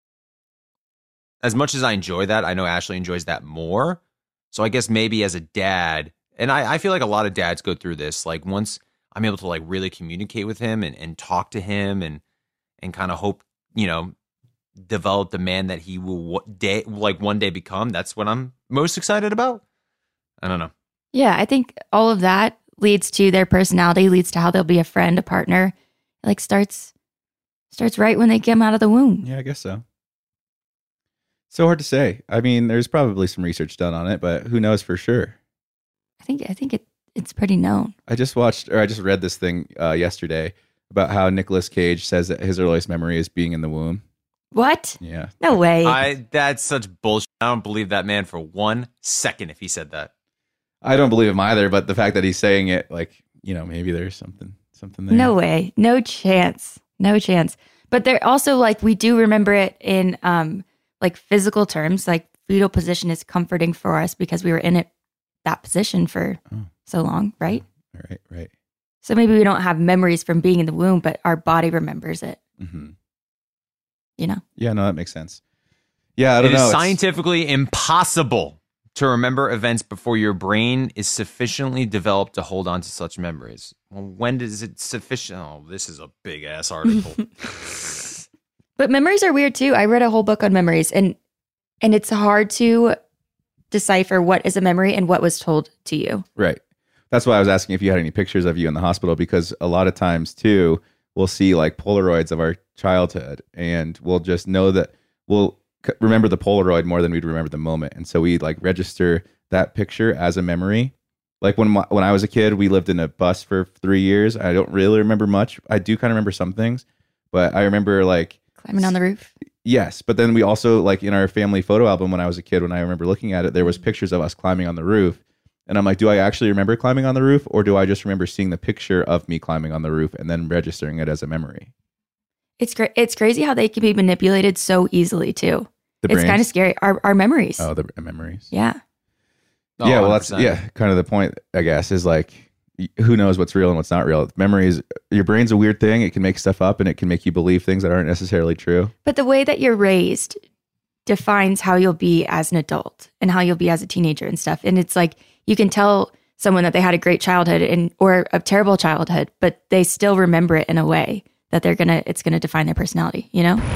as much as I enjoy that, I know Ashley enjoys that more. So I guess maybe as a dad, and I, I feel like a lot of dads go through this, like once I'm able to like really communicate with him and, and talk to him and and kind of hope, you know, develop the man that he will what day like one day become, that's what I'm most excited about. I don't know. Yeah, I think all of that leads to their personality, leads to how they'll be a friend, a partner. It like starts starts right when they come out of the womb. Yeah, I guess so. So hard to say. I mean, there's probably some research done on it, but who knows for sure? I think I think it it's pretty known. I just watched, or I just read this thing uh, yesterday about how Nicolas Cage says that his earliest memory is being in the womb. What? Yeah. No way. I that's such bullshit. I don't believe that man for one second if he said that. I don't believe him either, but the fact that he's saying it, like, you know, maybe there's something something there. No way. No chance. No chance. But they're also like, we do remember it in um like physical terms, like fetal position is comforting for us because we were in it that position for oh. so long, right? Right, right. So maybe we don't have memories from being in the womb, but our body remembers it. Mm-hmm. You know? Yeah, no, that makes sense. Yeah, I don't it know. It is it's... scientifically impossible to remember events before your brain is sufficiently developed to hold on to such memories. Well, when does it sufficient? Oh, this is a big ass article. But memories are weird too. I read a whole book on memories, and and it's hard to decipher what is a memory and what was told to you. Right. That's why I was asking if you had any pictures of you in the hospital, because a lot of times too, we'll see like Polaroids of our childhood and we'll just know that we'll c- remember the Polaroid more than we'd remember the moment. And so we like register that picture as a memory. Like when my, when I was a kid, we lived in a bus for three years. I don't really remember much. I do kind of remember some things, but I remember like Climbing on the roof. Yes, but then we also, like in our family photo album when I was a kid, when I remember looking at it, there was pictures of us climbing on the roof. And I'm like, do I actually remember climbing on the roof, or do I just remember seeing the picture of me climbing on the roof and then registering it as a memory? It's great. It's crazy how they can be manipulated so easily too. The It's brains? kind of scary. Our our memories. Oh, the memories. Yeah. Oh, yeah, well, that's one hundred percent. yeah, kind of the point, I guess, is like, y- who knows what's real and what's not real? Memories, your brain's a weird thing. It can make stuff up and it can make you believe things that aren't necessarily true. But the way that you're raised defines how you'll be as an adult and how you'll be as a teenager and stuff. And it's like you can tell someone that they had a great childhood and or a terrible childhood, but they still remember it in a way that they're gonna it's gonna define their personality, you know?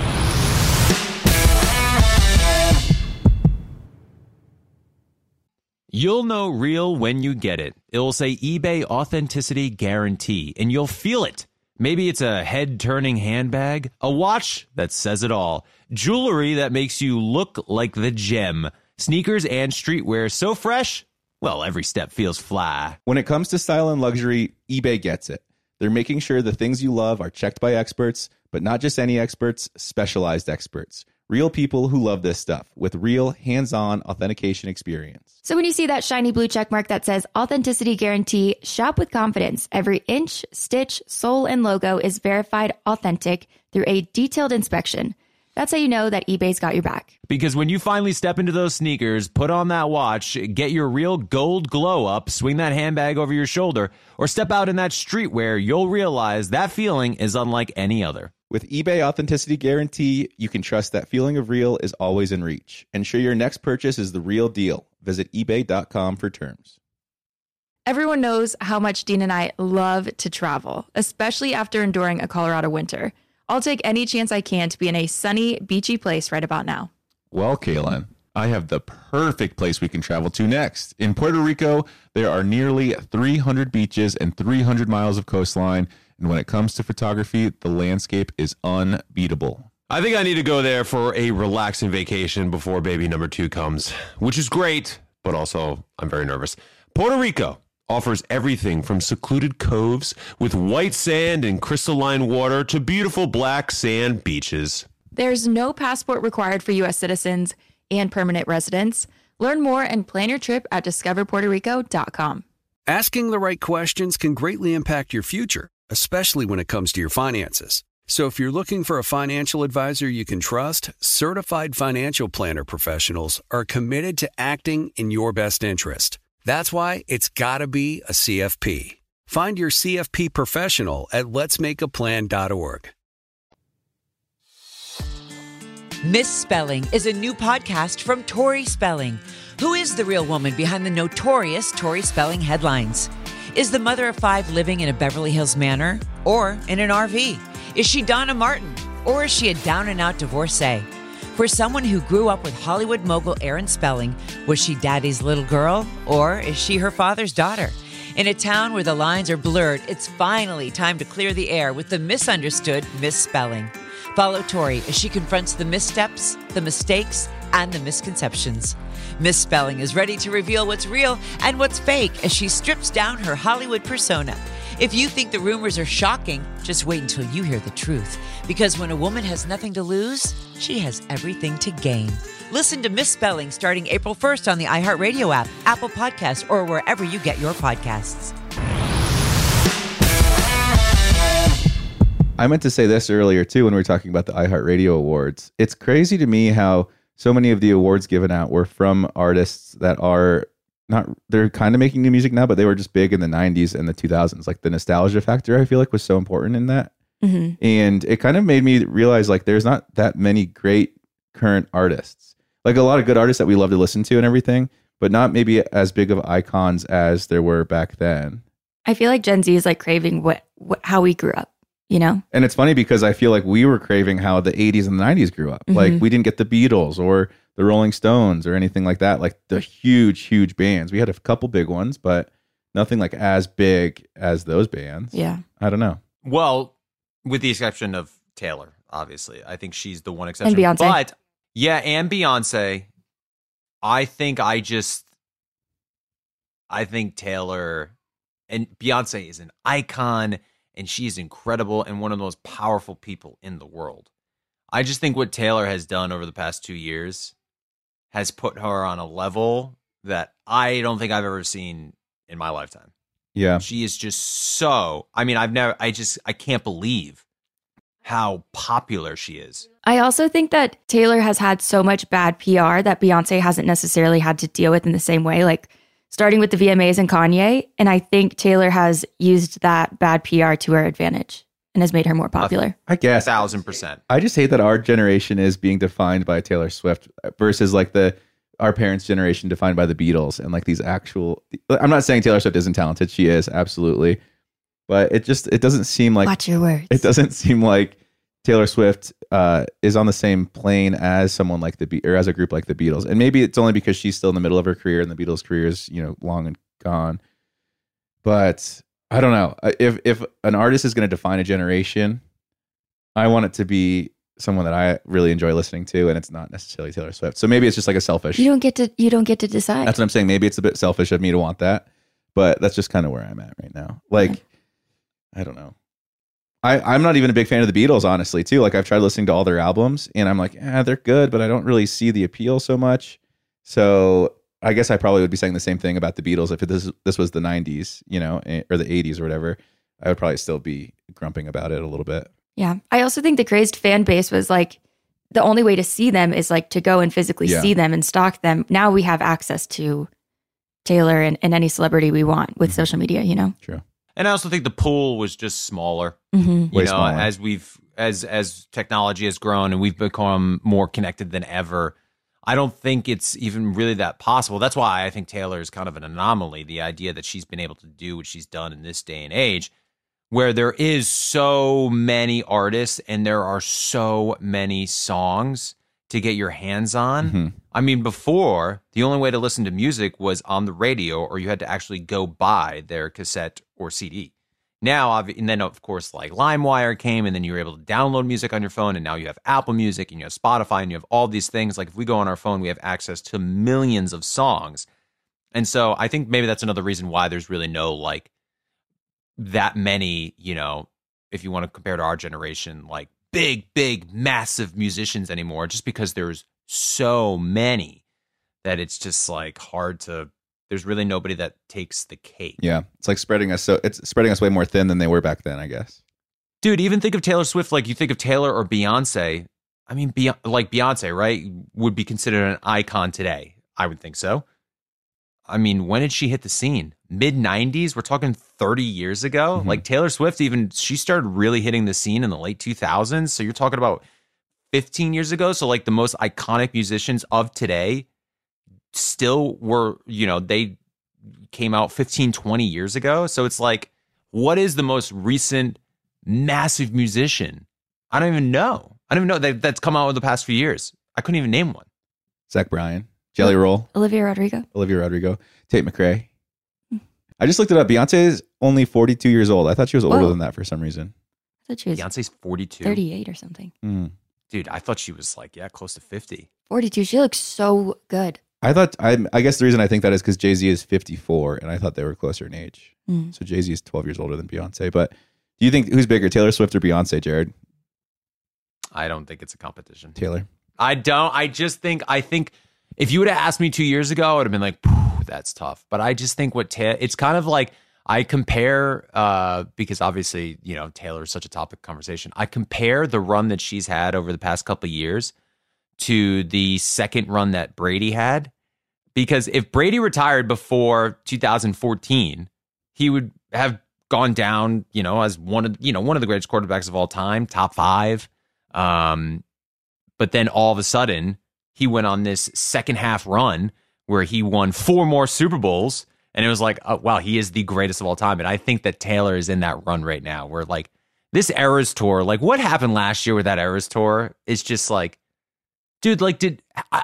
You'll know real when you get it. It'll say eBay Authenticity Guarantee, and you'll feel it. Maybe it's a head-turning handbag, a watch that says it all, jewelry that makes you look like the gem, sneakers and streetwear so fresh, well, every step feels fly. When it comes to style and luxury, eBay gets it. They're making sure the things you love are checked by experts, but not just any experts, specialized experts. Real people who love this stuff with real hands-on authentication experience. So when you see that shiny blue check mark that says Authenticity Guarantee, shop with confidence. Every inch, stitch, sole, and logo is verified authentic through a detailed inspection. That's how you know that eBay's got your back. Because when you finally step into those sneakers, put on that watch, get your real gold glow up, swing that handbag over your shoulder, or step out in that streetwear, you'll realize that feeling is unlike any other. With eBay Authenticity Guarantee, you can trust that feeling of real is always in reach. Ensure your next purchase is the real deal. Visit ebay dot com for terms. Everyone knows how much Dean and I love to travel, especially after enduring a Colorado winter. I'll take any chance I can to be in a sunny, beachy place right about now. Well, Kaylin, I have the perfect place we can travel to next. In Puerto Rico, there are nearly three hundred beaches and three hundred miles of coastline. And when it comes to photography, the landscape is unbeatable. I think I need to go there for a relaxing vacation before baby number two comes, which is great, but also I'm very nervous. Puerto Rico offers everything from secluded coves with white sand and crystalline water to beautiful black sand beaches. There's no passport required for U S citizens and permanent residents. Learn more and plan your trip at discover puerto rico dot com. Asking the right questions can greatly impact your future, especially when it comes to your finances. So if you're looking for a financial advisor you can trust, certified financial planner professionals are committed to acting in your best interest. That's why it's got to be a C F P. Find your C F P professional at lets make a plan dot org. Misspelling is a new podcast from Tori Spelling. Who is the real woman behind the notorious Tori Spelling headlines? Is the mother of five living in a Beverly Hills manor or in an R V? Is she Donna Martin or is she a down-and-out divorcee? For someone who grew up with Hollywood mogul Aaron Spelling, was she daddy's little girl or is she her father's daughter? In a town where the lines are blurred, it's finally time to clear the air with the misunderstood misspelling. Follow Tori as she confronts the missteps, the mistakes, and the misconceptions. Misspelling is ready to reveal what's real and what's fake as she strips down her Hollywood persona. If you think the rumors are shocking, just wait until you hear the truth. Because when a woman has nothing to lose, she has everything to gain. Listen to Misspelling starting April first on the iHeartRadio app, Apple Podcasts, or wherever you get your podcasts. I meant to say this earlier too when we were talking about the iHeartRadio Awards. It's crazy to me how so many of the awards given out were from artists that are not, they're kind of making new music now, but they were just big in the nineties and the two thousands. Like the nostalgia factor, I feel like was so important in that. Mm-hmm. And it kind of made me realize like there's not that many great current artists. Like a lot of good artists that we love to listen to and everything, but not maybe as big of icons as there were back then. I feel like Gen Z is like craving what, what how we grew up, you know? And it's funny because I feel like we were craving how the eighties and the nineties grew up. Mm-hmm. Like we didn't get the Beatles or the Rolling Stones or anything like that, like the huge, huge bands. We had a couple big ones, but nothing like as big as those bands. Yeah. I don't know. Well, with the exception of Taylor, obviously. I think she's the one exception. And Beyonce. But, yeah, and Beyonce. I think I just... I think Taylor... And Beyonce is an icon, and she's incredible and one of the most powerful people in the world. I just think what Taylor has done over the past two years has put her on a level that I don't think I've ever seen in my lifetime. Yeah. She is just so, I mean, I've never, I just, I can't believe how popular she is. I also think that Taylor has had so much bad P R that Beyonce hasn't necessarily had to deal with in the same way. Like, starting with the V M As and Kanye. And I think Taylor has used that bad P R to her advantage and has made her more popular. I guess. A thousand percent. I just hate that our generation is being defined by Taylor Swift versus like the our parents' generation defined by the Beatles and like these actual. I'm not saying Taylor Swift isn't talented. She is, absolutely. But it just, it doesn't seem like. Watch your words. It doesn't seem like Taylor Swift uh, is on the same plane as someone like the Be- or as a group like the Beatles. And maybe it's only because she's still in the middle of her career and the Beatles' career is, you know, long and gone. But I don't know. If if an artist is going to define a generation, I want it to be someone that I really enjoy listening to, and it's not necessarily Taylor Swift. So maybe it's just like a selfish. You don't get to you don't get to decide. That's what I'm saying. Maybe it's a bit selfish of me to want that, but that's just kind of where I'm at right now. Like, yeah. I don't know. I, I'm not even a big fan of the Beatles, honestly, too. Like, I've tried listening to all their albums, and I'm like, yeah, they're good, but I don't really see the appeal so much. So I guess I probably would be saying the same thing about the Beatles if this this was the nineties, you know, or the eighties or whatever. I would probably still be grumping about it a little bit. Yeah. I also think the crazed fan base was like, the only way to see them is like to go and physically Yeah. see them and stalk them. Now we have access to Taylor and, and any celebrity we want with Mm-hmm. social media, you know? True. And I also think the pool was just smaller. Mm-hmm. You Way know, smaller. as we've as as technology has grown and we've become more connected than ever, I don't think it's even really that possible. That's why I think Taylor is kind of an anomaly. The idea that she's been able to do what she's done in this day and age, where there is so many artists and there are so many songs to get your hands on. Mm-hmm. I mean, before, the only way to listen to music was on the radio, or you had to actually go buy their cassette or C D. Now, obvi- and then of course, like LimeWire came, and then you were able to download music on your phone, and now you have Apple Music, and you have Spotify, and you have all these things. Like, if we go on our phone, we have access to millions of songs. And so I think maybe that's another reason why there's really no, like, that many, you know, if you want to compare to our generation, like, big, big, massive musicians anymore, just because there's so many that it's just like hard to, there's really nobody that takes the cake. Yeah. It's like spreading us. So it's spreading us way more thin than they were back then, I guess. Dude, even think of Taylor Swift, like you think of Taylor or Beyonce. I mean, Be- like Beyonce, right, would be considered an icon today. I would think so. I mean, when did she hit the scene? mid nineties? We're talking thirty years ago. Mm-hmm. Like Taylor Swift, even she started really hitting the scene in the late two thousands. So you're talking about fifteen years ago. So like the most iconic musicians of today still were, you know, they came out fifteen, twenty years ago. So it's like, what is the most recent massive musician? I don't even know. I don't even know that that's come out in the past few years. I couldn't even name one. Zach Bryan, Jelly Roll, Olivia Rodrigo. Olivia Rodrigo, Tate McRae. I just looked it up. Beyonce is only forty-two years old. I thought she was older Whoa. than that for some reason. I thought she was Beyonce's forty-two. thirty-eight or something. Mm. Dude, I thought she was like, yeah, close to fifty. forty-two. She looks so good. I thought, I, I guess the reason I think that is because Jay-Z is fifty-four, and I thought they were closer in age. Mm. So Jay-Z is twelve years older than Beyonce. But do you think, who's bigger, Taylor Swift or Beyonce, Jared? I don't think it's a competition. Taylor. I don't. I just think, I think if you would have asked me two years ago, I would have been like, "Phew, that's tough. But I just think what Taylor, it's kind of like, I compare, uh, because obviously, you know, Taylor is such a topic of conversation. I compare the run that she's had over the past couple of years to the second run that Brady had. Because if Brady retired before two thousand fourteen, he would have gone down, you know, as one of, you know, one of the greatest quarterbacks of all time, top five. Um, but then all of a sudden, he went on this second half run where he won four more Super Bowls. And it was like, oh, wow, he is the greatest of all time. And I think that Taylor is in that run right now where like this Eras Tour, like what happened last year with that Eras Tour is just like, dude, like did, I,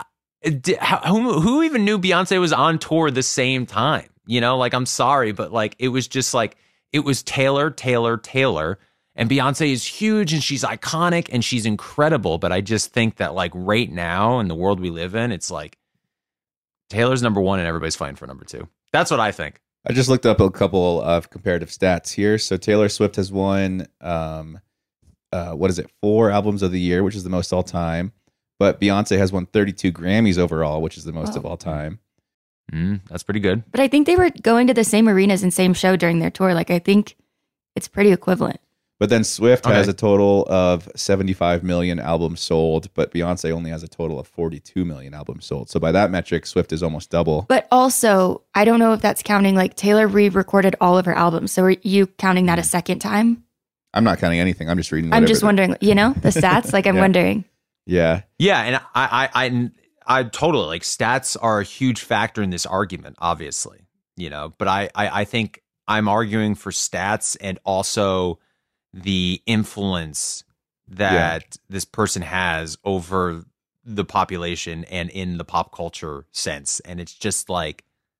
Did, how, who, who even knew Beyonce was on tour the same time? You know, like, I'm sorry, but like, it was just like, it was Taylor, Taylor, Taylor. And Beyonce is huge and she's iconic and she's incredible. But I just think that like right now in the world we live in, it's like Taylor's number one and everybody's fighting for number two. That's what I think. I just looked up a couple of comparative stats here. So Taylor Swift has won, um, uh, what is it, four albums of the year, which is the most all time. But Beyonce has won thirty-two Grammys overall, which is the most Whoa. of all time. Mm, that's pretty good. But I think they were going to the same arenas and same show during their tour. Like, I think it's pretty equivalent. But then Swift Okay. has a total of seventy-five million albums sold, but Beyonce only has a total of forty-two million albums sold. So by that metric, Swift is almost double. But also, I don't know if that's counting, like, Taylor re-recorded all of her albums. So are you counting that a second time? I'm not counting anything. I'm just reading. I'm whatever just the- wondering, you know, the stats? Like, I'm Yeah. wondering. Yeah. Yeah, and I, I, I, I totally like stats are a huge factor in this argument, obviously, you know. But I, I, I think I'm arguing for stats and also the influence that this person has over the population and in the pop culture sense. And it's just like,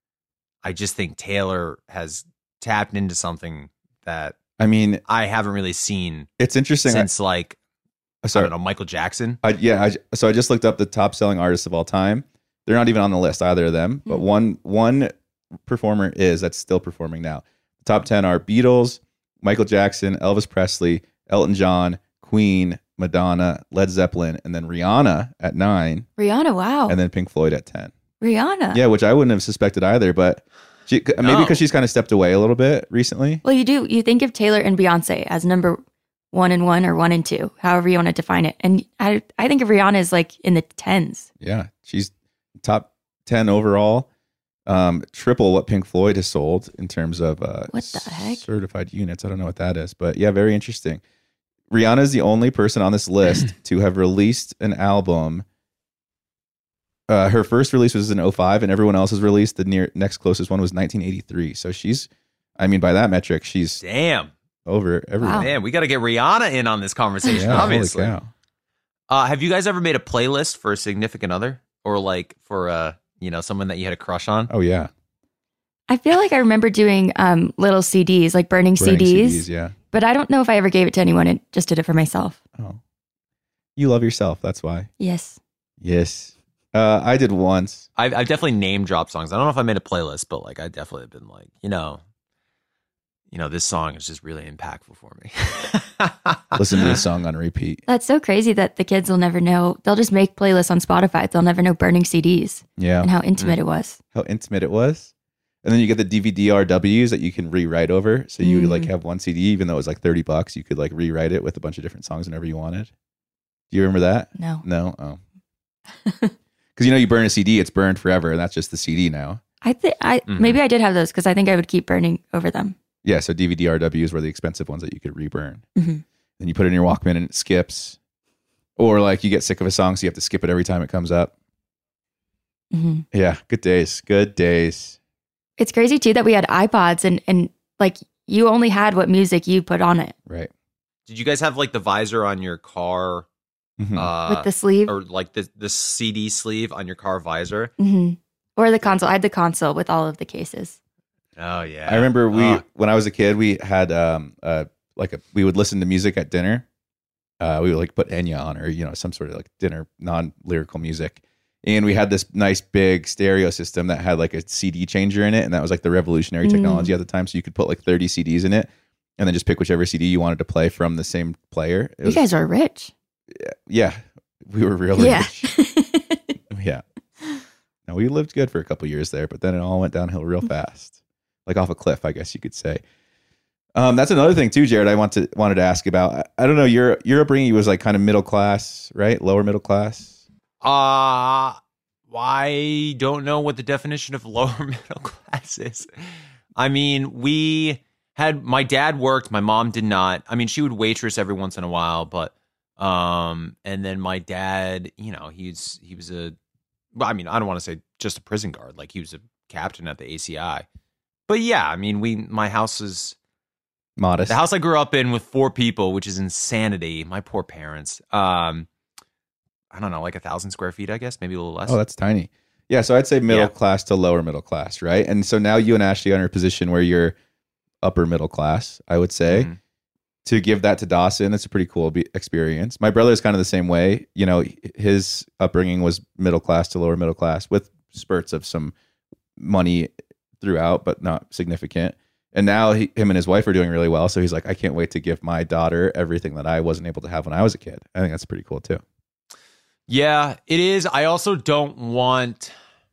I just think Taylor has tapped into something that I mean, I haven't really seen it's interesting. since like I, I sorry. don't know, Michael Jackson. I, yeah. I, so I just looked up the top selling artists of all time. They're not even on the list, either of them. But one one performer is that's still performing now. The top ten are Beatles, Michael Jackson, Elvis Presley, Elton John, Queen, Madonna, Led Zeppelin, and then Rihanna at nine, Rihanna, wow. and then Pink Floyd at ten. Rihanna. Yeah, which I wouldn't have suspected either, but she, maybe No. because she's kind of stepped away a little bit recently. Well, you do. You think of Taylor and Beyonce as number one and one or one and two, however you want to define it. And I, I think of Rihanna as like in the tens. Yeah, she's top ten overall, um, triple what Pink Floyd has sold in terms of uh, What the heck? certified units. I don't know what that is, but yeah, very interesting. Rihanna is the only person on this list to have released an album. Uh, her first release was in oh five, and everyone else's release, the near next closest one was nineteen eighty-three. So she's, I mean, by that metric, she's Damn. over everyone. Wow. Man, we got to get Rihanna in on this conversation, Yeah, holy obviously. cow. Uh, have you guys ever made a playlist for a significant other or like for uh, you know, someone that you had a crush on? Oh yeah, I feel like I remember doing um, little C Ds, like burning, Burning C Ds, C Ds, yeah. but I don't know if I ever gave it to anyone. It just did it for myself. Oh, you love yourself. That's why. Yes. Yes, uh, I did once. I've, I've definitely name dropped songs. I don't know if I made a playlist, but like I definitely have been like, you know, you know, this song is just really impactful for me. Listen to this song on repeat. That's so crazy that the kids will never know. They'll just make playlists on Spotify. They'll never know burning C Ds Yeah, and how intimate it was. how intimate it was. And then you get the D V D R Ws that you can rewrite over. So you would like Mm. have one C D, even though it was like thirty bucks, you could like rewrite it with a bunch of different songs whenever you wanted. Do you remember that? No. No? Oh. Because you know, you burn a C D, it's burned forever, and that's just the C D now. I think I Mhm. maybe I did have those because I think I would keep burning over them. Yeah, so D V D R Ws were the expensive ones that you could reburn. Mhm. Then you put it in your Walkman and it skips. Or like you get sick of a song, so you have to skip it every time it comes up. hmm Yeah, good days. Good days. It's crazy too that we had iPods and and like you only had what music you put on it Right. Did you guys have like the visor on your car Mhm. uh, with the sleeve or like the, the C D sleeve on your car visor? hmm or the console. I had the console with all of the cases. Oh, yeah. I remember we Oh, when I was a kid, we had um uh like a we would listen to music at dinner. Uh, we would like put Enya on or you know some sort of like dinner non lyrical music, and we had this nice big stereo system that had like a C D changer in it, and that was like the revolutionary Mm. technology at the time. So you could put like thirty C Ds in it, and then just pick whichever C D you wanted to play from the same player. It You was- guys are rich. yeah, we were really Yeah. rich. Yeah. Now we lived good for a couple years there, but then it all went downhill real fast, like off a cliff, I guess you could say. Um, that's another thing too, Jared. I want to wanted to ask about. I, I don't know. Your your upbringing was like kind of middle class, right? Lower middle class. Uh, I don't know what the definition of lower middle class is. I mean, we had, my dad worked, my mom did not. I mean, she would waitress every once in a while, but, um, and then my dad, you know, he's, he was a, well, I mean, I don't want to say just a prison guard, like he was a captain at the A C I. But yeah, I mean, we, my house is, Modest. the house I grew up in with four people, which is insanity. My poor parents. Um, I don't know, like a thousand square feet, I guess, maybe a little less. Oh, that's tiny. Yeah, so I'd say middle Yeah. class to lower middle class, right? And so now you and Ashley are in a position where you're upper middle class, I would say. Mhm. To give that to Dawson, it's a pretty cool be- experience. My brother is kind of the same way. You know, his upbringing was middle class to lower middle class with spurts of some money throughout, but not significant. And now he, him and his wife are doing really well. So he's like, I can't wait to give my daughter everything that I wasn't able to have when I was a kid. I think that's pretty cool too. Yeah, it is. I also don't want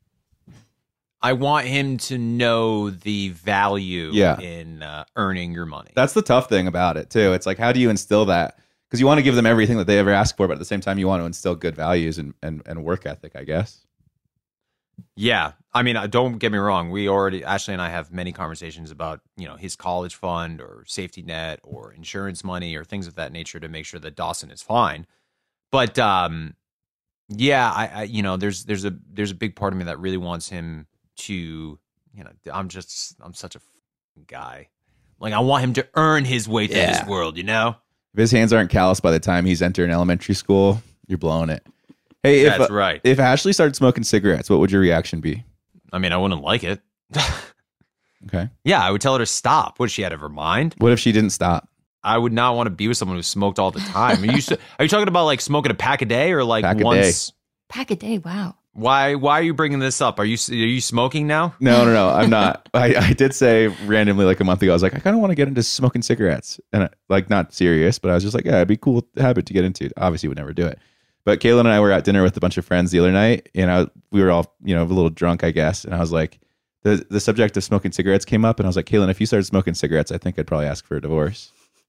I want him to know the value Yeah. in uh, earning your money. That's the tough thing about it too. It's like, how do you instill that? Because you want to give them everything that they ever ask for, but at the same time, you want to instill good values and, and, and work ethic, I guess. Yeah. I mean, uh, don't get me wrong. We already, Ashley and I have many conversations about, you know, his college fund or safety net or insurance money or things of that nature to make sure that Dawson is fine. But, um, yeah, I, I, you know, there's, there's a, there's a big part of me that really wants him to, you know, I'm just, I'm such a f***ing guy. Like, I want him to earn his way through Yeah. this world, you know? If his hands aren't calloused by the time he's entering elementary school, you're blowing it. Hey, if, That's uh, right. if Ashley started smoking cigarettes, what would your reaction be? I mean, I wouldn't like it. Okay. Yeah, I would tell her to stop. What, is she out of her mind? What if she didn't stop? I would not want to be with someone who smoked all the time. Are you, s- are you talking about like smoking a pack a day or like Pack a once? Pack a day. Wow. Why? Why are you bringing this up? Are you are you smoking now? No, no, no. I'm not. I, I did say randomly like a month ago, I was like, I kind of want to get into smoking cigarettes. And I, like, not serious, but I was just like, yeah, it'd be a cool habit to get into. Obviously, would never do it. But Kaylin and I were at dinner with a bunch of friends the other night, and I, we were all, you know, a little drunk, I guess. And I was like, the the subject of smoking cigarettes came up, and I was like, Kaylin, if you started smoking cigarettes, I think I'd probably ask for a divorce.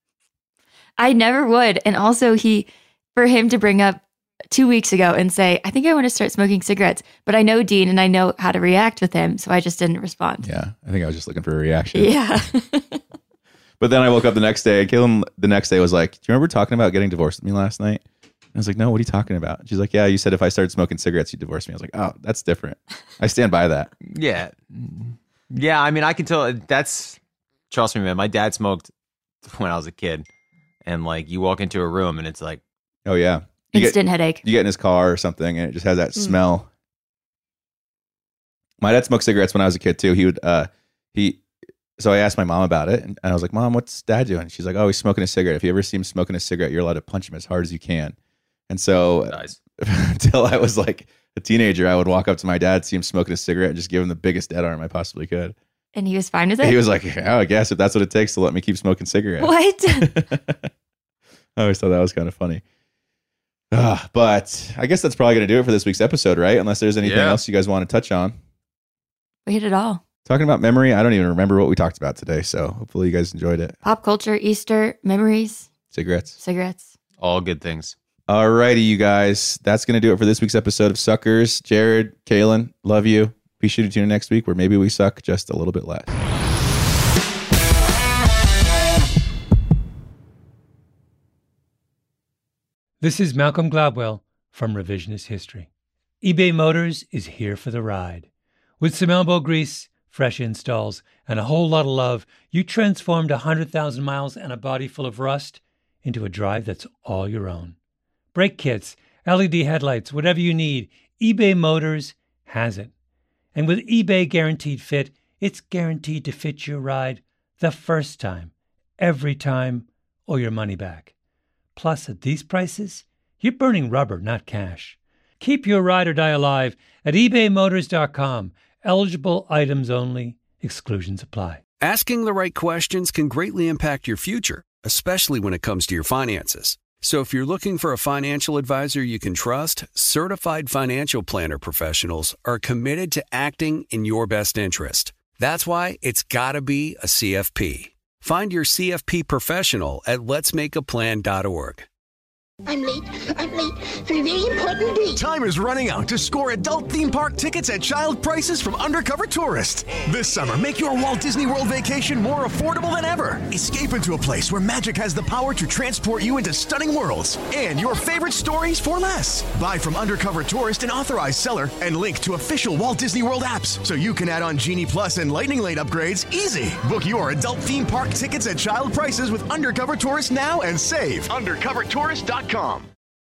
I never would. And also, he, for him to bring up two weeks ago and say, I think I want to start smoking cigarettes, but I know Dean and I know how to react with him. So I just didn't respond. Yeah, I think I was just looking for a reaction. Yeah. But then I woke up the next day, and Kaylin the next day was like, do you remember talking about getting divorced with me last night? And I was like, no, what are you talking about? She's like, yeah, you said if I started smoking cigarettes, you'd divorce me. I was like, oh, that's different. I stand by that. Yeah, yeah. I mean, I can tell. That's trust me, man. My dad smoked when I was a kid, and like you walk into a room and it's like, Oh, yeah. You get, Instant headache. you get in his car or something, and it just has that smell. My dad smoked cigarettes when I was a kid too. He would, uh, he, so I asked my mom about it, and I was like, Mom, what's Dad doing? She's like, oh, he's smoking a cigarette. If you ever see him smoking a cigarette, you're allowed to punch him as hard as you can. And so nice. until I was like a teenager, I would walk up to my dad, see him smoking a cigarette, and just give him the biggest dead arm I possibly could. And he was fine with it? He was like, yeah, I guess if that's what it takes to let me keep smoking cigarettes. What? I always thought that was kind of funny. Uh, but I guess that's probably going to do it for this week's episode, right? Unless there's anything Yeah. else you guys want to touch on. We hit it all. Talking about memory, I don't even remember what we talked about today. So hopefully you guys enjoyed it. Pop culture, Easter, memories, Cigarettes. cigarettes. All good things. All righty, you guys. That's going to do it for this week's episode of Suckers. Jared, Kaylin, love you. Be sure to tune in next week where maybe we suck just a little bit less. This is Malcolm Gladwell from Revisionist History. eBay Motors is here for the ride. With some elbow grease, fresh installs, and a whole lot of love, you transformed one hundred thousand miles and a body full of rust into a drive that's all your own. Brake kits, L E D headlights, whatever you need, eBay Motors has it. And with eBay Guaranteed Fit, it's guaranteed to fit your ride the first time, every time, or your money back. Plus, at these prices, you're burning rubber, not cash. Keep your ride or die alive at ebay motors dot com. Eligible items only. Exclusions apply. Asking the right questions can greatly impact your future, especially when it comes to your finances. So if you're looking for a financial advisor you can trust, certified financial planner professionals are committed to acting in your best interest. That's why it's got to be a C F P. Find your C F P professional at lets make a plan dot org. I'm late. I'm late for a very important date. Time is running out to score adult theme park tickets at child prices from Undercover Tourist. This summer, make your Walt Disney World vacation more affordable than ever. Escape into a place where magic has the power to transport you into stunning worlds and your favorite stories for less. Buy from Undercover Tourist, an authorized seller, and link to official Walt Disney World apps so you can add on Genie Plus and Lightning Lane upgrades easy. Book your adult theme park tickets at child prices with Undercover Tourist now and save. Undercover Tourist dot com.